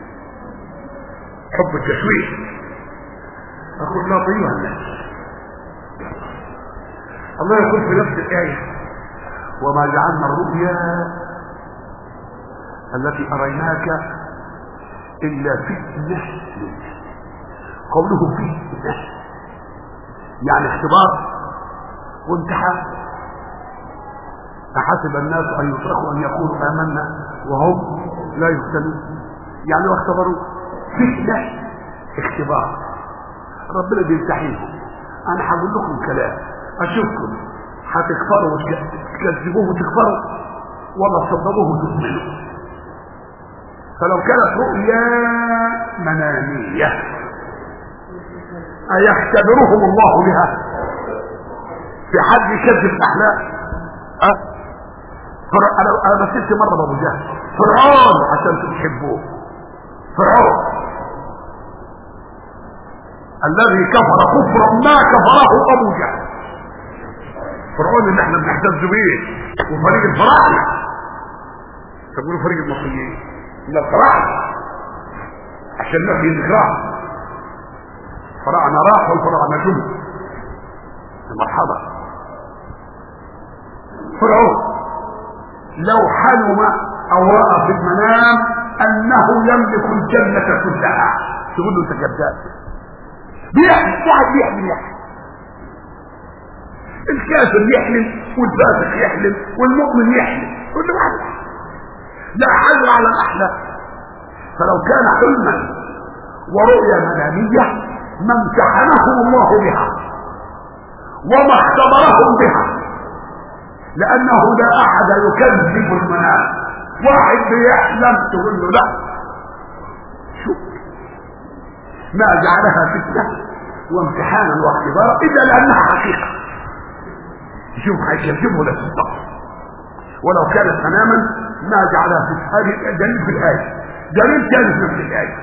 حب التشويه. اقول لا طيبها الناس. الله يقول في نفس الآية وما جعلنا الرؤيا التي أريناك إلا فتنة. قوله فتنة يعني اختبار وامتحان. أحسب الناس أن يتركوا أن يقولوا آمنا وهم لا يفتنون، يعني واختبروا فتنة اختبار. ربنا بيمتحنهم. أنا هقول لكم كلام أشوفكم هتكفروا وتكذبوه وتكفروا ولا تصدقوه وتؤمنوا. فلو كانت رؤيا منامية أيختبرهم الله بها؟ في حد يكذب الأحلام؟ أه؟ انا انا بسيت مره بابو جهل فرعون عشان تحبوه. فرعون الذي كفر كفرا ما كفره ابو جهل. فرعون اللي احنا بنحتج بيه وفريق الفراعنه. تقولوا فريق المصريين من الفراعنه عشان ما في ذكراه. الفراعنه راح والفراعنه جم. مرحبا. فرعون لو حلم او راى في المنام انه يملك الجنه كلها تقول له انت كذاب. بيحلم واحد بيحلم يحلم. الكافر يحلم والفاسق يحلم والمؤمن يحلم كل واحد. لا حجر على الاحلام. فلو كان حلما ورؤيا مناميه ما امتحنهم الله بها وما اختبرهم بها، لانه لا احد يكذب المنام. واحد بيحلم تقول له لا شوف ما جعلها فتنه وامتحانا واختبارا الا لانها حقيقه. شوف هيكذبه ولا تصدق. ولو كانت مناما ما جعلها فتنه. هذه دليل في الايه. دليل ثاني في نفس الايه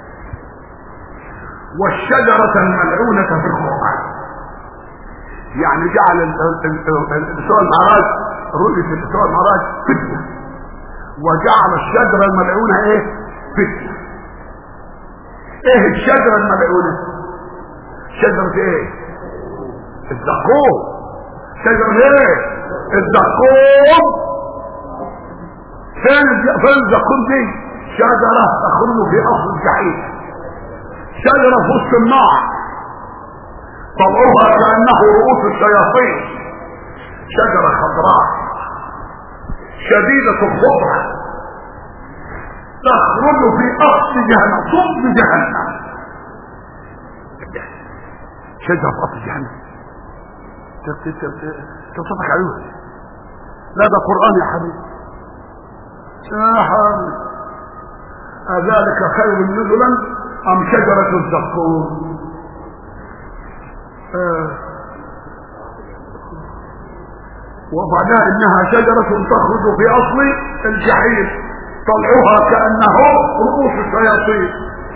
والشجره الملعونه في القران. يعني جعل الاسراء المعراج رؤية الاسراء المعراج فتنة، وجعل الشجرة الملعونة ايه؟ فتنة. ايه الشجرة الملعونة؟ شجرة ايه؟ الزقوم. شجرة ايه؟ الزقوم. فين فين الزقوم دي؟ شجرة تخرج في اصل الجحيم. شجرة في وسط النار طلعوها كأنه رؤوس الشياطين. شجرة خضراء شديدة الخضرة تخرج في أصل جهنم صب جهنم. شجرة في أصل جهنم تصدق عليها. لا ده قرآن يا حبيبي يا حبيبي. أذلك خير نزلا أم شجرة الزقوم؟ آه. وبعدها انها شجرة تخرج في اصل الجحيم طلعوها كأنه رؤوس الشياطين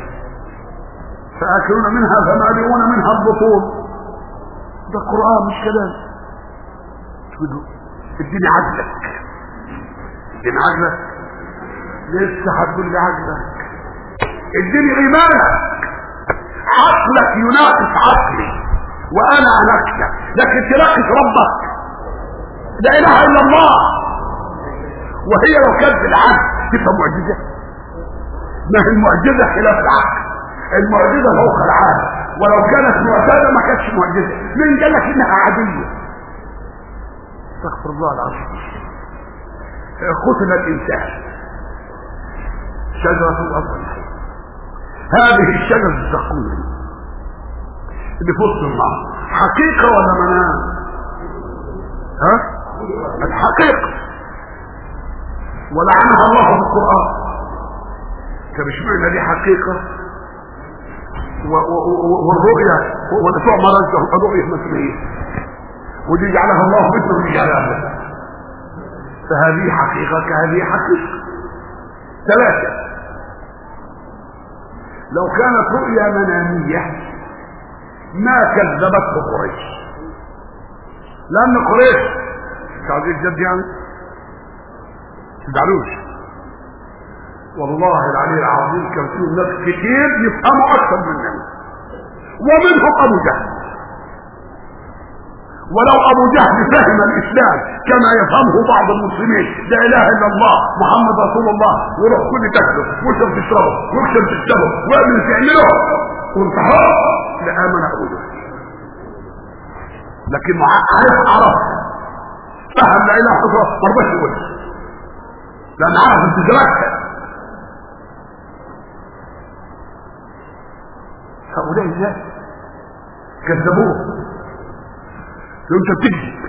فاكلون منها فمالئون منها البطون. ده قرآن مش كلام. تقولوا اديني عقلك اديني عقلك. لسه هتقول لي عقلك. اديني ايمانك. عقلك يناقش عقلي وانا اناقشك، لكن تناقش ربك. لا اله الا الله. وهي لو كانت بالعقل تبقى معجزه. ما هي المعجزه خلاف العقل. المعجزه فوق العقل، ولو كانت معتاده ما كانتش معجزه. مين قال لك انها عاديه؟ استغفر الله العظيم. قتل الانسان شجره الاصل. هذه الشجره الزقوم اللي في وسط النار حقيقة ولا منام؟ ها؟ الحقيقة. ولعنها الله في القرآن. طب اشمعنى دي حقيقة والرؤية والاسوء مرض رؤية مثلية ودي جعلها الله مثل ودي جعلها مثل؟ فهذه حقيقة كهذه حقيقة. ثلاثة لو كانت رؤيا منامية ما كذبته قريش، لان قريش تعزيز جد يعني تدعلوش. والله العلي العظيم كان فيه ناس كتير يفهموا اكثر مننا، ومنهم ابو جهل. ولو ابو جهل فهم الاسلام كما يفهمه بعض المسلمين، لا اله الا الله محمد رسول الله، وروح كل تاكله واشرب تشربه واكشف تكتبه واعمل تعمله وانتحار، لامن ابو جهل. لكن عارف عرف فهم لا اله الا الله ما رضاش يقولها، لان عرف انتزاعها. هؤلاء الناس كذبوه. لو انت بتكذب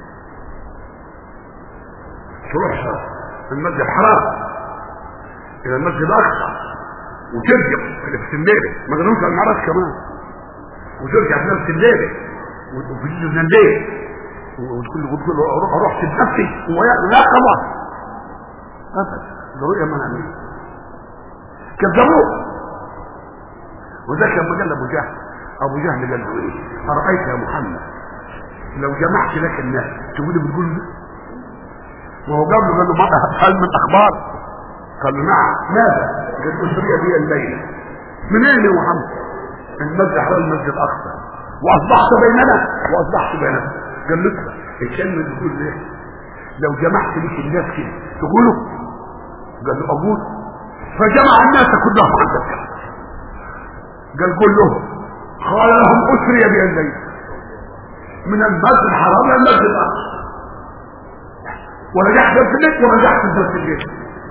تروح المسجد الحرام الى المسجد الاقصى وترجع في نفس الليله، ما قدروش على المعراج كمان، وترجع في نفس الليله وفي من الليل وتقول وتقول اروح في نفسي ولا خلاص ابدا. ده رؤيه مناميه كذبوه. وذاك لما قال ابو جهل ابو جهل قال له ايه؟ ارايت يا محمد لو جمعت لك الناس تقول بتقول له؟ وهو قال له قال له هل من اخبار؟ قال له نعم. ماذا؟ قال اسري بي الليله. منين يا محمد؟ المسجد حول المسجد الاقصى واصبحت بيننا واصبحت بيننا. قال له الكلمه بتقول ليه؟ لو جمعت لك الناس كده تقوله؟ قال له اقول. فجمع الناس كلهم عندك. قال قل لهم. قال لهم اسري بي الليله من المسجد الحرام الى المسجد الاقصى، ورجعت في الليل ورجعت في الليل.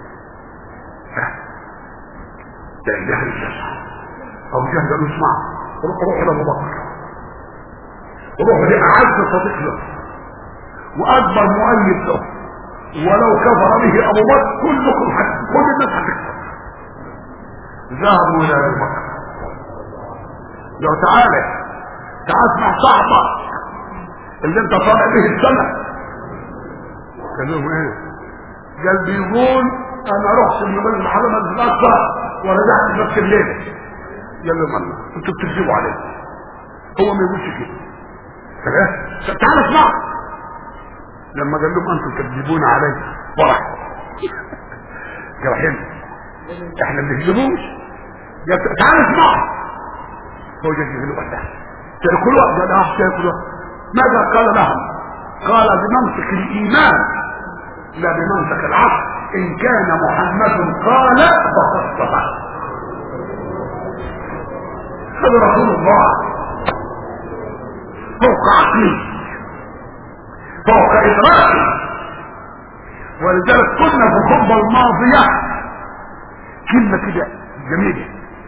لا اله الا الله. ابو جهل قال له اسمع، روح روح لابو بكر، روح لاعز صديق له واكبر مؤيد له، ولو كفر به ابو بكر كلكم حتى كل الناس هتكفر. ذهبوا الى ابو بكر، لو تعالى تعال اسمع صاحبك اللي انت طالع به السنة. قال لهم ايه؟ قال بيقول انا رحت من بلد الحرم المسجد الاقصى ورجعت في نفس الليله. قال لهم الله انتوا بتكذبوا عليه، هو ما يقولش كده. تعال اسمع. لما قال لهم انتوا تكذبون علي فرح قال حلو احنا ما بنكذبوش. قال تعال اسمع. هو جاي يقول له تاكلوا؟ قال اه تاكلوا. ماذا قال لهم؟ قال بمنطق الايمان لا بمنطق العقل. ان كان محمد قال فقد صدق. هذا رسول الله فوق عقلي فوق ادراكي. ولذلك قلنا في الخطبه الماضيه كلمه كده جميله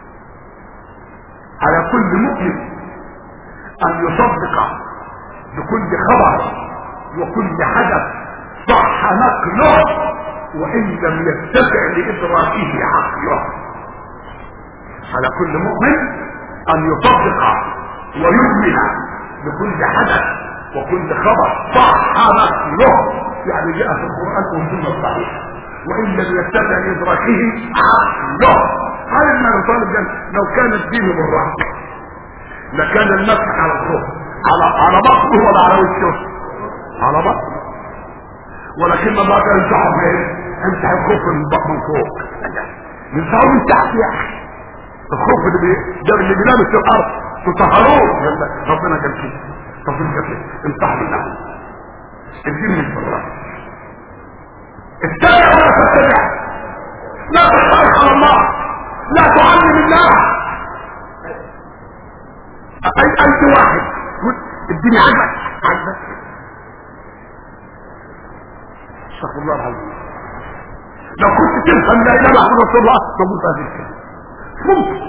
على كل مؤمن ان يصدق بكل خبر وكل حدث صح نقله وان لم يتسع لادراكه عقله. على كل مؤمن ان يصدق ويؤمن بكل حدث وكل خبر صح نقله، يعني جاء في القران والسنه الصحيحه، وان لم يتسع لادراكه عقله. هل ابن طالب لو كان الدين بالرأي لكان المسح على الظهر على على بطنه ولا على وشه؟ على بطنه. ولكن ما بقى يمسحه فين؟ امسح الخوف من من فوق، يمسحه من تحت يا اخي. الخوف اللي بي... ده اللي بيلامس الارض تطهروه. ربنا قال كده. ربنا قال كده امسحوا منه. الدين مش بالراس. اتبع ولا تتبع. لا تختلف على الله، لا تعلم الله. اي اي واحد الدنيا عجبك عجبك استغفر الله العظيم. لو كنت تفهم لا اله الا رسول الله تقول هذه الكلمه ممكن.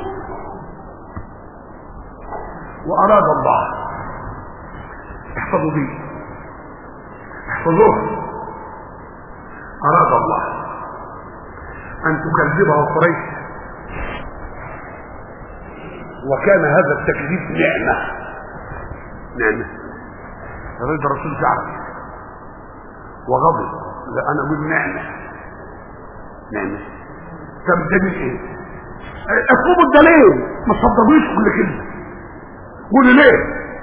واراد الله احفظوا دي احفظوه. اراد الله ان تكذبه قريش، وكان هذا التكذيب نعمه نعمة. رضا الرسول زعل وغضب. لا انا اقول نعمة نعمة. طب دليل ايه؟ اطلبوا الدليل، ما تصدقوش كل كلمه. قولوا ليه؟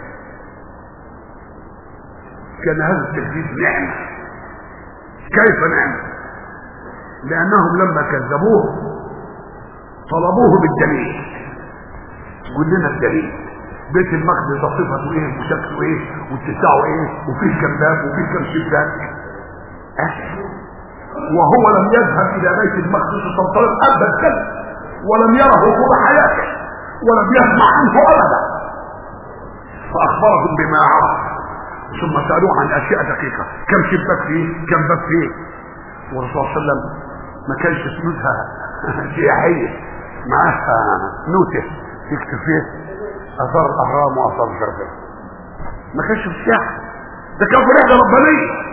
كان هذا التكذيب نعمه. كيف نعمه؟ لانهم لما كذبوه طلبوه بالدليل. قول لنا الدليل، بيت المقدس ده صفته ايه وشكله ايه واتساعه ايه وفيه كم باب وفيه كم شباك؟ أه؟ وهو لم يذهب الى بيت المقدس سلطان ابدا، ولم يره طول حياته، ولم يسمع عنه ابدا. فاخبرهم بما عرف، ثم سالوه عن اشياء دقيقه، كم شباك فيه، كم باب فيه. والرسول صلى الله عليه وسلم ما كانش سنودها سياحيه، معاها نوته يكتب فيه اثار الاهرام واثار الجردل. ما كانش في السياحه، ده كان في رحله ربانيه.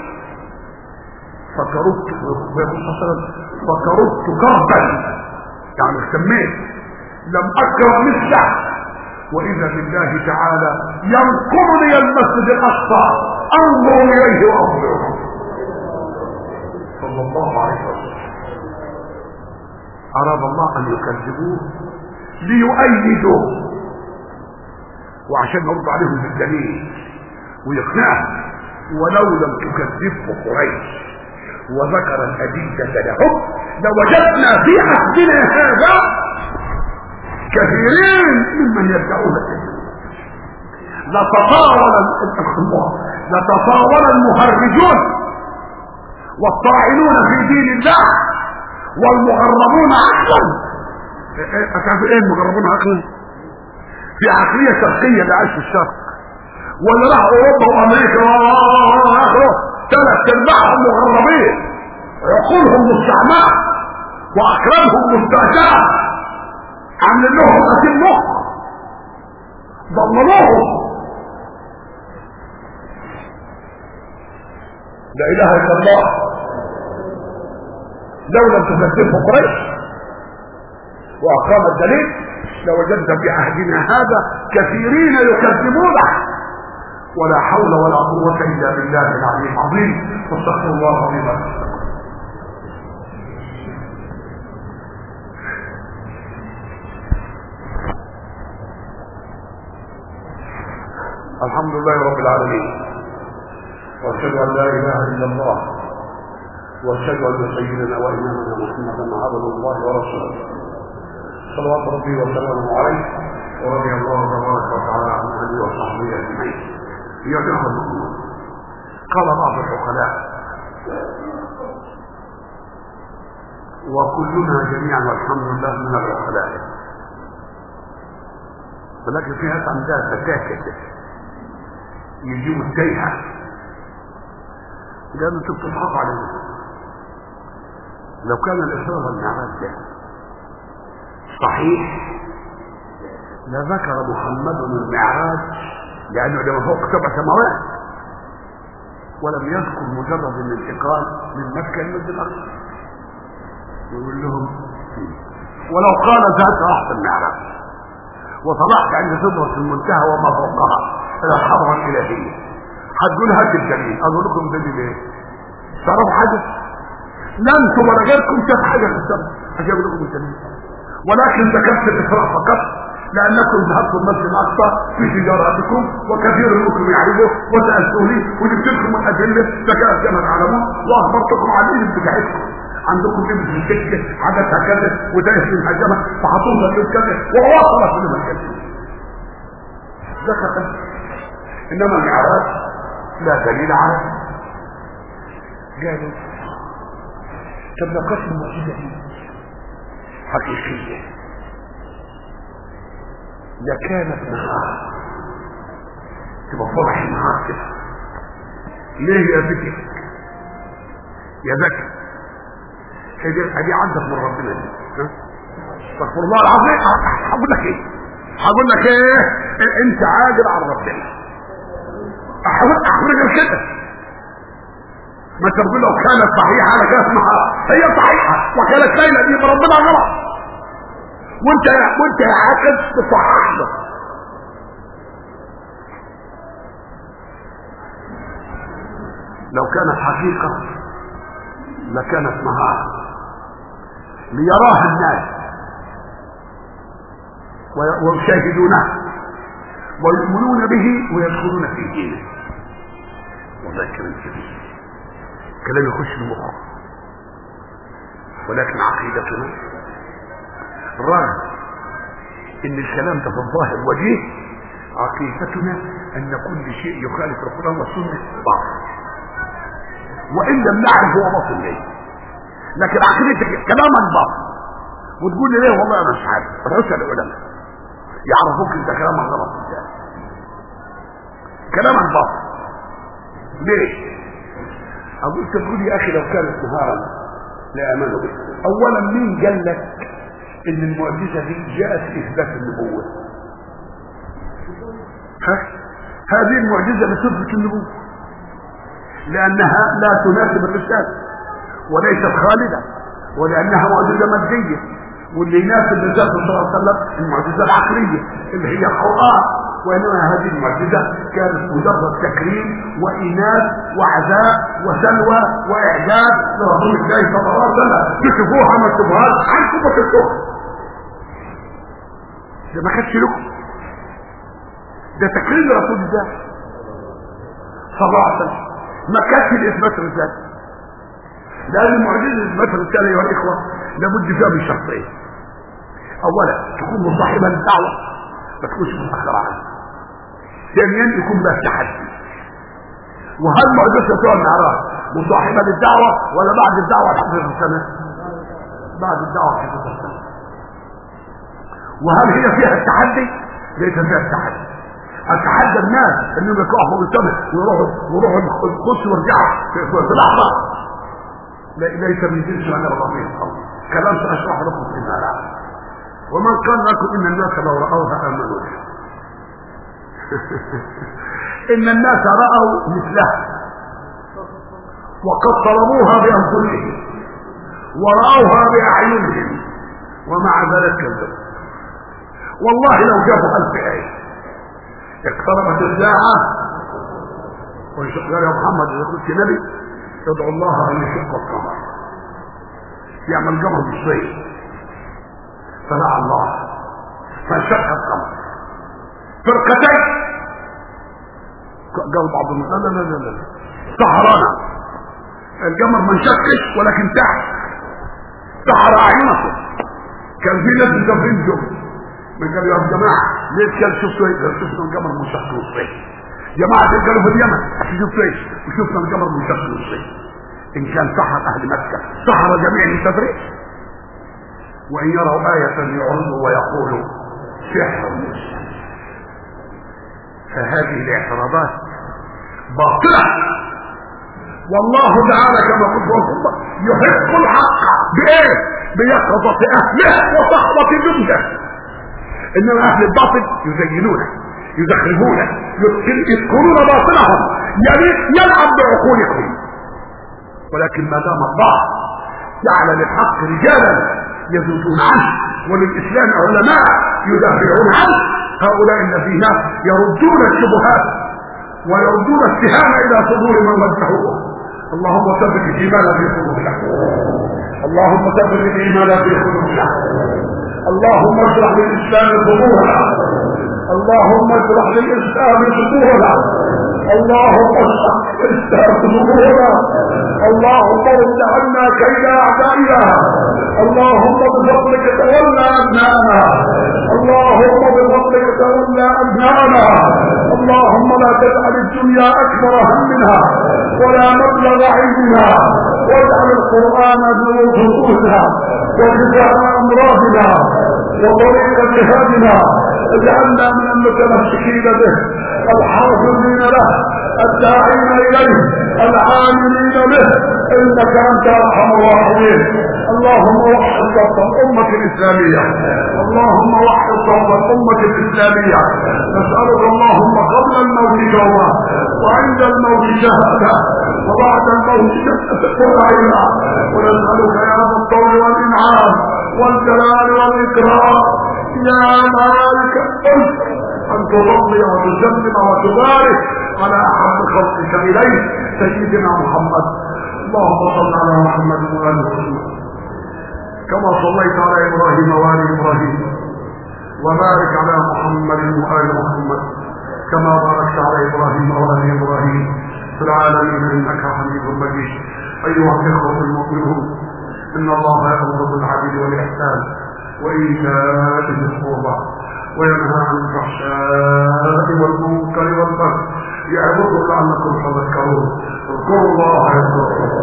فكرت فكرت كربا، يعني اهتميت، لم اكره مثله. واذا بالله تعالى ينقلني المسجد الاقصى انظر اليه وانظر صلى الله عليه وسلم. اراد الله ان يكذبوه ليؤيدوه، وعشان يرد عليهم بالدليل ويقنعهم. ولو لم تكذبه قريش وذكر الأدلة لهم لوجدنا في عهدنا هذا كثيرين ممن يدعون الكذب. لتطاول لتطاول المهرجون والطاعنون في دين الله والمغربون عقلا. أتعرفوا ايه المغربون عقلا؟ في عقلية شرقية اللي عايش في الشرق، واللي راح اوروبا وامريكا واخره ثلاث ارباعهم مغربين، عقولهم مستعماه واقلامهم مستهجاه، عاملين لهم قتيل مخ، ضمنوهم. لا اله الا الله. لو لم تكذبه قريش واقام الدليل لوجدت في عهدنا هذا كثيرين يكذبونه. ولا حول ولا قوة إلا بالله العلي العظيم. واستغفر الله لي ولكم. الحمد لله رب العالمين، واشهد ان لا اله الا الله، واشهد ان سيدنا وامامنا محمدا عبد الله ورسوله صلوات ربي وسلامه عليه، ورضي الله تبارك وتعالى عن اله وصحبه اجمعين. يا اخوه، قال بعض العقلاء وكلنا جميعا والحمد لله من العقلاء، ولكن في ناس عندها ذكاء يجيبوا التايهه لانه انتوا بتضحكوا علينا. لو كان الاسراء والمعراج ده صحيح لذكر محمد المعراج، لانه لما فوق سبع سماوات، ولم يذكر مجرد الانتقال من مكه للمسجد الاقصى. يقول لهم ولو قال ذات راحه المعراج وطلعت عند سدرة المنتهى وما فوقها الى الحضره الالهيه، هتقول هات الدليل. اقول لكم دليل ايه؟ تعرفوا حاجه؟ لا انتم ولا غيركم شاف حاجه في السماء عشان اقول لكم الدليل، ولكن ذكرت الاسراء فقط لانكم ذهبتم المسجد الاقصى في تجاراتكم وكثير منكم يعرفه وسالتوني وجبت لكم الادله فكانت كما تعلمون واخبرتكم عن العلم بتاعتكم. عندكم ابن في السكه عددها كذا وده اسم الحجمه فحطوها في كذا ووصلت لما كذا. ذكر انما المعراج لا دليل عليه. قالوا طب لو كانت المعجزه دي حقيقيه لكانت نهار، تبقى فرح النهار كده. ليه يا ذكي يا ذكي؟ هذه عندك من ربنا دي. استغفر الله العظيم. هقول لك ايه؟ هقول لك ايه؟ انت عاجل عن ربنا. احاول اخرج كده. ما تقول لو كانت صحيحه لكانت نهار، هي صحيحه وكانت ليله دي ربنا غلط، وانت وانت يا عاقل تصحح له. لو كانت حقيقه لكانت نهار ليراها الناس ويشاهدونه ويؤمنون به ويدخلون في دينه. والله كلام كبير، كلام يخش المخ. ولكن عقيدتنا رغم ان الكلام ده في الظاهر وجيه، عقيدتنا ان كل شيء يخالف القرآن والسنة باطل، وان لم نعرف هو باطل ليه، لكن عقيدتك كلاما باطل وتقول لي ليه؟ والله انا مش عارف. اسال العلماء يعرفوك انت كلامك غلط ازاي، كلامك باطل ليه؟ اقول انت تقول يا اخي لو كانت نهارا لامنوا به. اولا مين قال لك ان المعجزه دي جاءت لاثبات النبوه؟ ها؟ هذه المعجزه بتثبت النبوه لانها لا تناسب الرساله وليست خالده، ولانها معجزه ماديه، واللي يناسب الرساله صلى الله عليه وسلم المعجزه العقليه اللي هي القران. وانما هذه المعجزه كانت مجرد تكريم واناث وعزاء وسلوى واعجاب لرسول الله صلى الله عليه وسلم. تشوفوها ما تشوفوهاش عنكم وتشوفوها، ده ما كانش لكم، ده تكريم لرسول الله صلى الله عليه وسلم، ما كانش لاثبات الرساله. لان معجزه اثبات الرساله ايها الاخوه لابد فيها من شرطين. اولا تكون مصاحبه للدعوه ما تكونش متاخره عنها. ثانيا يكون بها تحدي. وهل معجزه بتوع المعراج مصاحبه للدعوه ولا بعد الدعوه بحداشر سنه؟ بعد الدعوه بحداشر سنه. وهل هي فيها التحدي؟ ليس فيها التحدي. اتحدى الناس انهم يقعوا فوق السماء ويروحوا ويروحوا يخشوا ويرجعوا في لحظه، ليس من جنس ان الرضيع كلام ساشرح لكم في المعراج. ومن قال لكم ان الناس لو راوها امنوا بها ان الناس راوا مثلها وقد طلبوها بانفسهم وراوها باعينهم ومع ذلك كذبوا. والله لو جابوا الف ايه اقتربت الساعه ويقول يا محمد اذا كنت نبي ادعو الله ان يشق القمر، يعمل قمر بالصيف، فدعا الله فانشق القمر فرقتين. قال بعض الناس لا لا لا لا سهرانا القمر ما انشقش ولكن تحت سهر اعينكم. كان في ناس مسافرين جم من قالوا يا جماعه ليه كان شفتوا ايه؟ شفتوا القمر منشق نصين. جماعه قالوا في اليمن شفتوا ايه؟ وشفنا القمر منشق نصين. ان كان سحر اهل مكه سحر جميع المسافرين. وان يروا ايه يعرضوا ويقولوا سحر مسلم. فهذه الاعتراضات باطله. والله تعالى كما قلت والله يحق الحق بايه؟ بيقظه اهله وصحبه جنده. انما اهل الباطل يزينونه يزخرفونه يذكرون باطلهم يعني يلعب بعقولكم. ولكن ما دام الله جعل للحق رجالا يذودون عنه وللاسلام علماء يدافعون عنه، هؤلاء الذين يردون الشبهات ويردون السهام الى صدور من وجهوه. اللهم ثبت الايمان في قلوبنا، اللهم ثبت الايمان في قلوبنا، اللهم اشرح للاسلام صدورنا، اللهم اشرح للاسلام صدورنا، اللهم اشرح للاسلام صدورنا، اللهم رد عنا كيد اعدائنا، اللهم بفضلك تولى ابناءنا، اللهم بفضلك تولى ابناءنا، اللهم لا تجعل الدنيا اكبر همنا ولا مبلغ علمنا، واجعل القران ذنوب قلوبنا وشفاء امراضنا وطريق جهادنا. اجعلنا من المتمسكين به الحافظين له الداعين اليه العاملين به، انك انت ارحم الراحمين. اللهم وحد صف الامه الاسلاميه، اللهم وحد صف الامه الاسلاميه. نسالك اللهم قبل الموت توبه وعند الموت شهاده وبعد الموت شهاده عينا. ونسالك يا ذا الطول والانعام والجلال والاكرام يا مالك الملك ان تضلي وتسلم وتبارك على احب خلقك اليك سيدنا محمد. اللهم صل على محمد وآل محمد كما صليت على ابراهيم وآل ابراهيم وبارك على محمد وآل محمد كما باركت على إبراهيم وآل إبراهيم في العالمين إنك حميد مجيد. أيها الإخوة المؤمنون، إن الله يأمر بالعدل والإحسان وإيتاء ذي القربى وينهى عن الفحشاء والمنكر والبغي يعظكم لعلكم تذكرون. اذكروا الله يذكركم.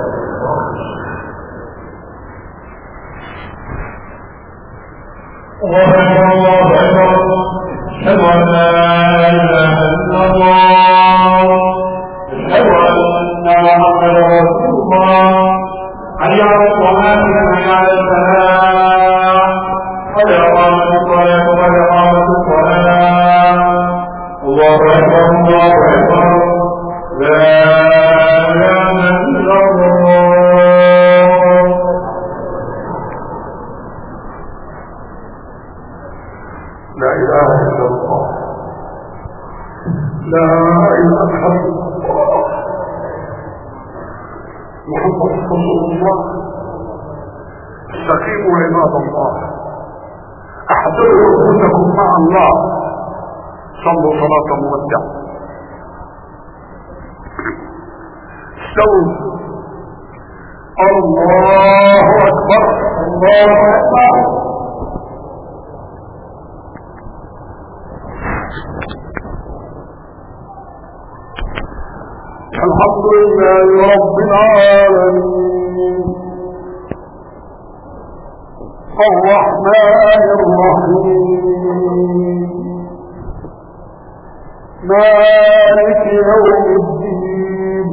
الله أكبر الله أكبر. أشهد أن لا إله إلا الله. أشهد أن محمدا رسول الله. حي على الصلاة حي على الفلاح. قد قامت الصلاة قد قامت الصلاة. الله أكبر الله أكبر. لا إله إلا الله. لا إله إلا الله. لا إله إلا الله. محمد رسول الله. استقيموا عباد الله، احضروا انفسكم مع الله، صلوا صلاة مودع، استووا. الله أكبر الله أكبر. الحمد لله رب العالمين الرحمن الرحيم مالك يوم الدين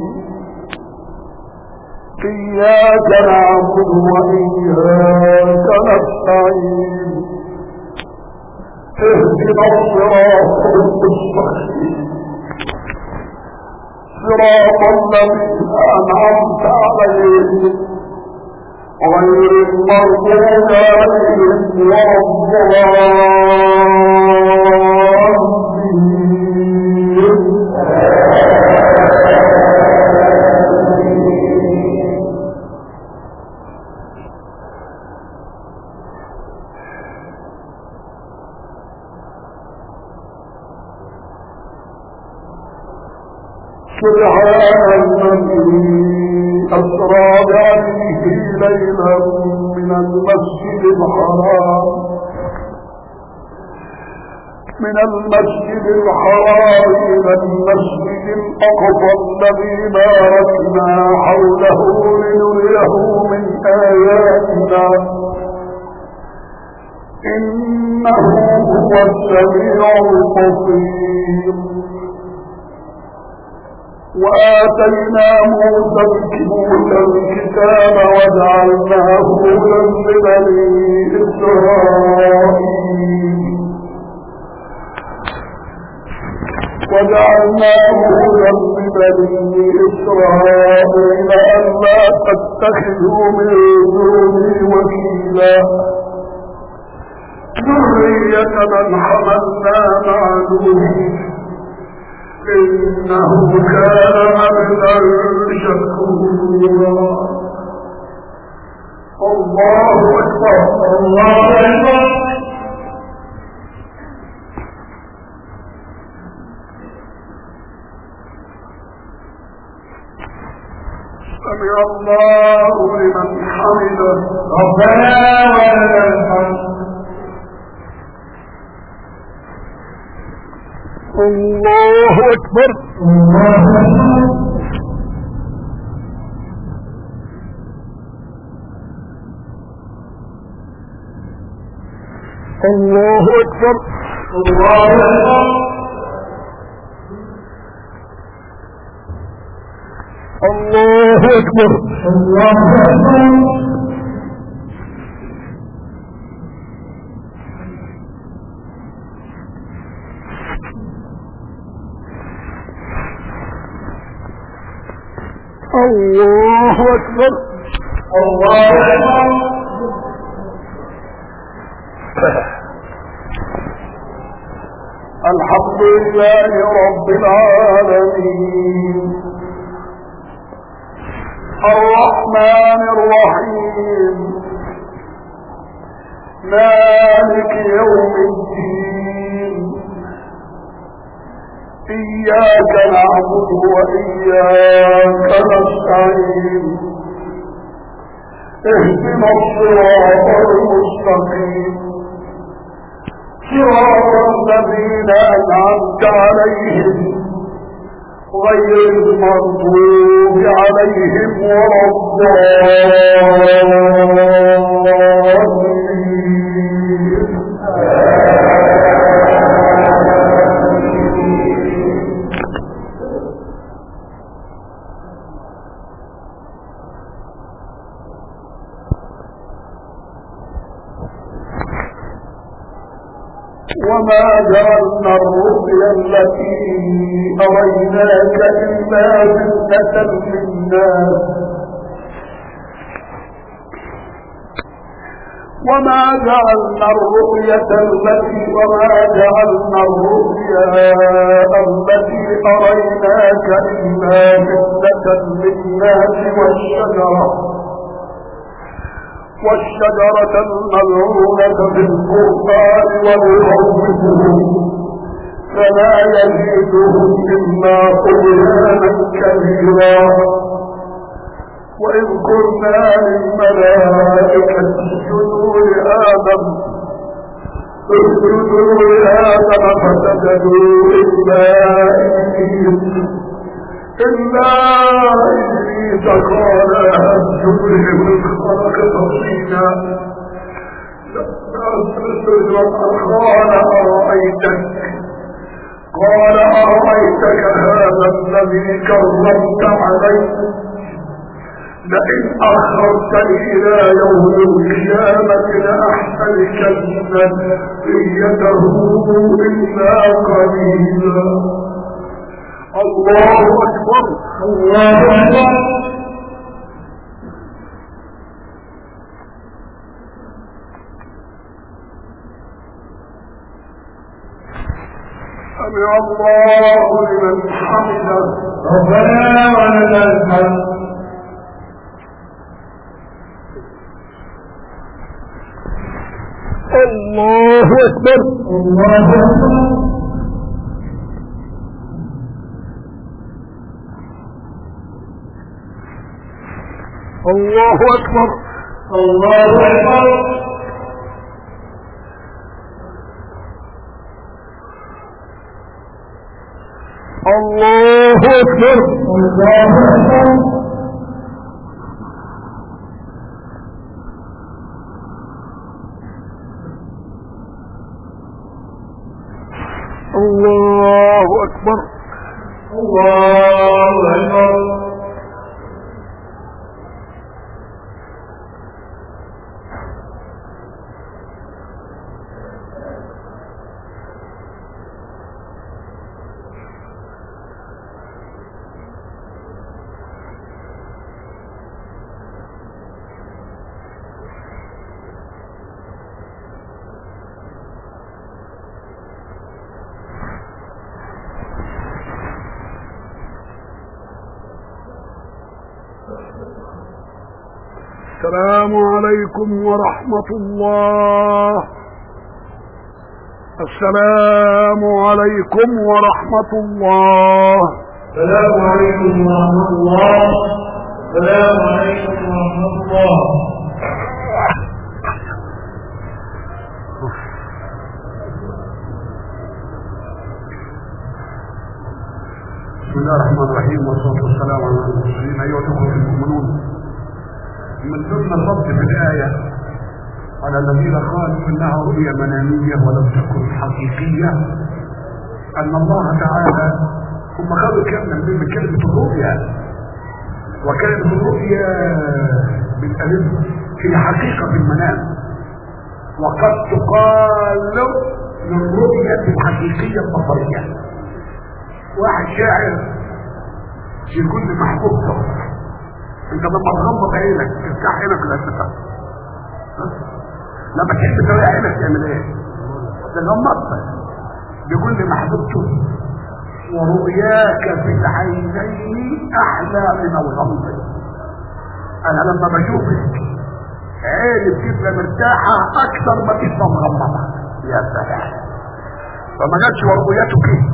إياك نعبد وإياك نستعين اهدنا الصراط المستقيم صراط الذين أنعمت عليهم غير المغضوب عليهم ولا الضالين. سبحان الذي أسرى بعبده ليلا من المسجد الحرام من المسجد الحرام إلى المسجد الأقصى الذي باركنا حوله لنريه من آياتنا إنه هو السميع البصير. وآتينا موسى الكتاب وجعلناه هدى لبني إسرائيل وجعلناه هدى لبني إسرائيل ألا تتخذوا من دوني وكيلا ذرية من حملنا مع نوح إنه كان عبدا شكورا. الله أكبر الله أكبر. سمع الله لمن حمده ربنا ولك الحمد. الله أكبر الله أكبر. الله أكبر الله أكبر. الله أكبر الله أكبر. الله أكبر الله أكبر. الحمد لله رب العالمين الرحمن الرحيم مالك يوم الدين إياك نعبد وإياك نستعين اهدنا الصراط المستقيم صراط الذين أنعمت عليهم غير المغضوب عليهم ولا الضالين. وما جعلنا الرؤيا التي أريناك إلا فتنة للناس وما جعلنا الرؤيا التي وما جعلنا الرؤيا التي أريناك إلا فتنة للناس والشجرة والشجرة الملعونة في القرآن ونخوفهم فلا يزيدهم إلا طغيانا كبيرا. وإذ قلنا للملائكة اسجدوا لآدم اسجدوا لآدم فسجدوا إلا إبليس إلا إبليس قال أسجد لمن خلقت طينا قال أرأيتك قال أرأيتك هذا الذي كرمت علي لئن أخرتني إلى يوم القيامة لأحتركن ذريته إلا قليلا. الله أكبر الله أكبر. سمع الله لمن حمده ربنا ولك الحمد. الله أكبر الله أكبر. الله أكبر الله أكبر. الله أكبر الله أكبر. الله أكبر الله أكبر. السلام عليكم ورحمة الله. السلام عليكم ورحمة الله. السلام عليكم ورحمة الله. السلام عليكم ورحمة الله. بسم الله الرحمن الرحيم والصلاة والسلام على المرسلين. أيها الأخوة المؤمنون، من ضمن الرد في الآية على الذين قالوا إنها رؤيا منامية ولم تكن حقيقية أن الله تعالى هم خلوا كلمة من كلمة الرؤيا، وكلمة الرؤيا بالألف هي حقيقة في المنام، وقد تقال للرؤية الحقيقية البصرية. واحد شاعر في كل محبوبته، انت لما تغمض عينك تفتح عينك الاسفل، لما تحب تلاقي عينك تعمل ايه؟ تغمضها. بكل محبوبته ورؤياك في العينين احلى من الغمض. انا لما بشوفك عيني بتبقى مرتاحه اكثر ما تبقى مغمضه. يا سلام. فما جاتش ورؤيتك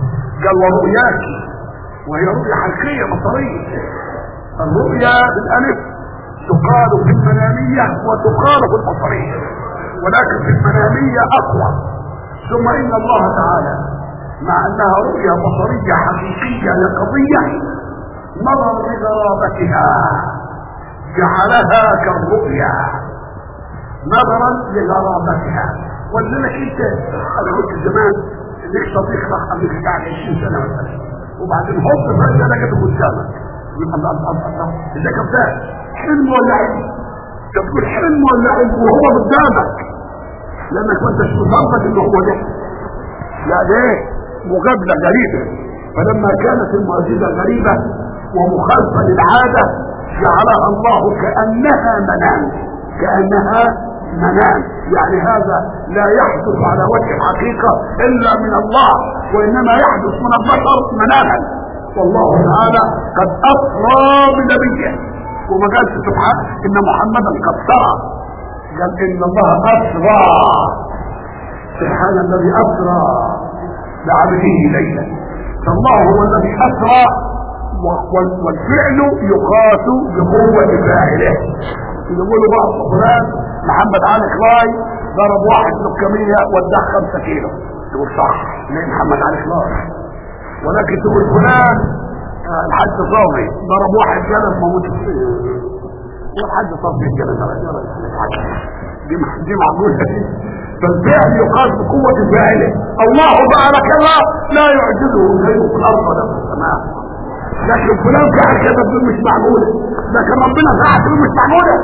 قال ورؤياك، وهي رؤية حقيقية بصرية. الرؤيا بالالف تقال في المنامية وتقال في البصرية، ولكن في المنامية اقوى. ثم ان الله تعالى مع انها رؤية بصرية حقيقية يقظية نظر لغرابتها جعلها كالرؤيا نظرا لغرابتها. ولذلك انت انا قلت زمان ليك صديق راح قبل بتاع عشرين سنة مثلا، وبعدين حط فجأة لقيته قدامك اذا كان حلم ولا علم، تقول حلم ولا علم وهو قدامك، لانك ما انتش مصدق انه هو ده. لا ده مقابلة غريبة. فلما كانت المعجزة غريبة ومخالفة للعادة جعلها الله كأنها منام، كأنها منام. يعني هذا لا يحدث على وجه الحقيقة إلا من الله، وإنما يحدث من البشر مناما. والله تعالى قد أسرى بنبيه، وما قالش سبحانه إن محمدا قد سرى، قال إن الله أسرى. سبحان الذي أسرى بعبده ليلا. فالله هو الذي أسرى، والفعل يقاس بقوة فاعله. يقولوا بقى فلان محمد علي خلاي ضرب واحد لكمية وداه خمسة كيلو، تقول صح ليه محمد علي خلاي. ولكن تقول فلان الحج صافي ضرب واحد جلد موت والحج صافي جلد دي دي معقولة دي. فالفعل يقاس بقوة فاعله. الله بارك الله لا يعجزه شيء في الارض ولا في السماء. لكن فلان فعل كذا بدون مش معقولة، لكن ربنا فعل بدون مش معقولة.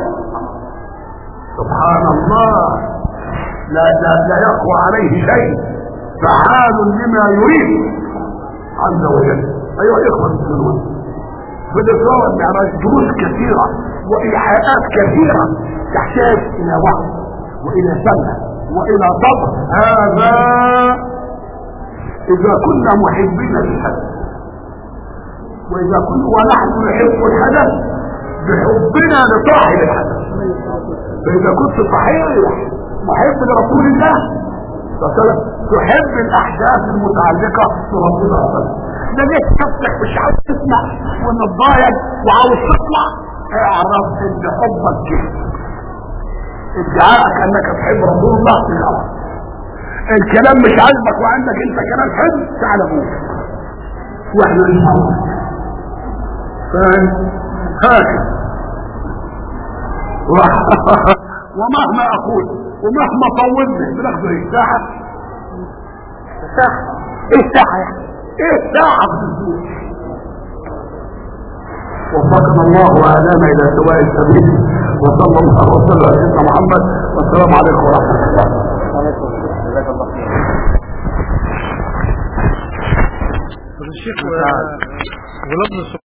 سبحان الله، لا لا لا يقوى عليه شيء، فعال لما يريد عز وجل. ايها الاخوه المسلمون، في الاسراء والمعراج دروس كثيره وايحاءات كثيره تحتاج الى وعي والى سمع والى صبر. هذا اذا كنا محبين للحدث، واذا كنا ونحن نحب الحدث بحبنا لصاحب الحدث. فاذا كنت صحيح محب لرسول الله تحب الاحداث المتعلقه برسول الله صلى الله عليه وسلم. لقيت نفسك مش عاوز تسمع ومتضايق وعاوز تطلع، اعرف ان حبك كده ادعائك انك تحب رسول الله في الهوى. الكلام مش عاجبك وعندك انت كلام حلو، تعال ابوك واحنا نسمعك. فاهم؟ هكذا. ومهما اقول ومهما طولت بناخد ايه ساعة ساعة ايه ساعة يعني ايه ساعة بتزور. وفقنا الله وعلانا الى سواء السبيل، وصلى الله وسلم على سيدنا محمد، والسلام عليكم ورحمة الله. وعليكم السلام. جزاك الله خير. الشيخ ولبنا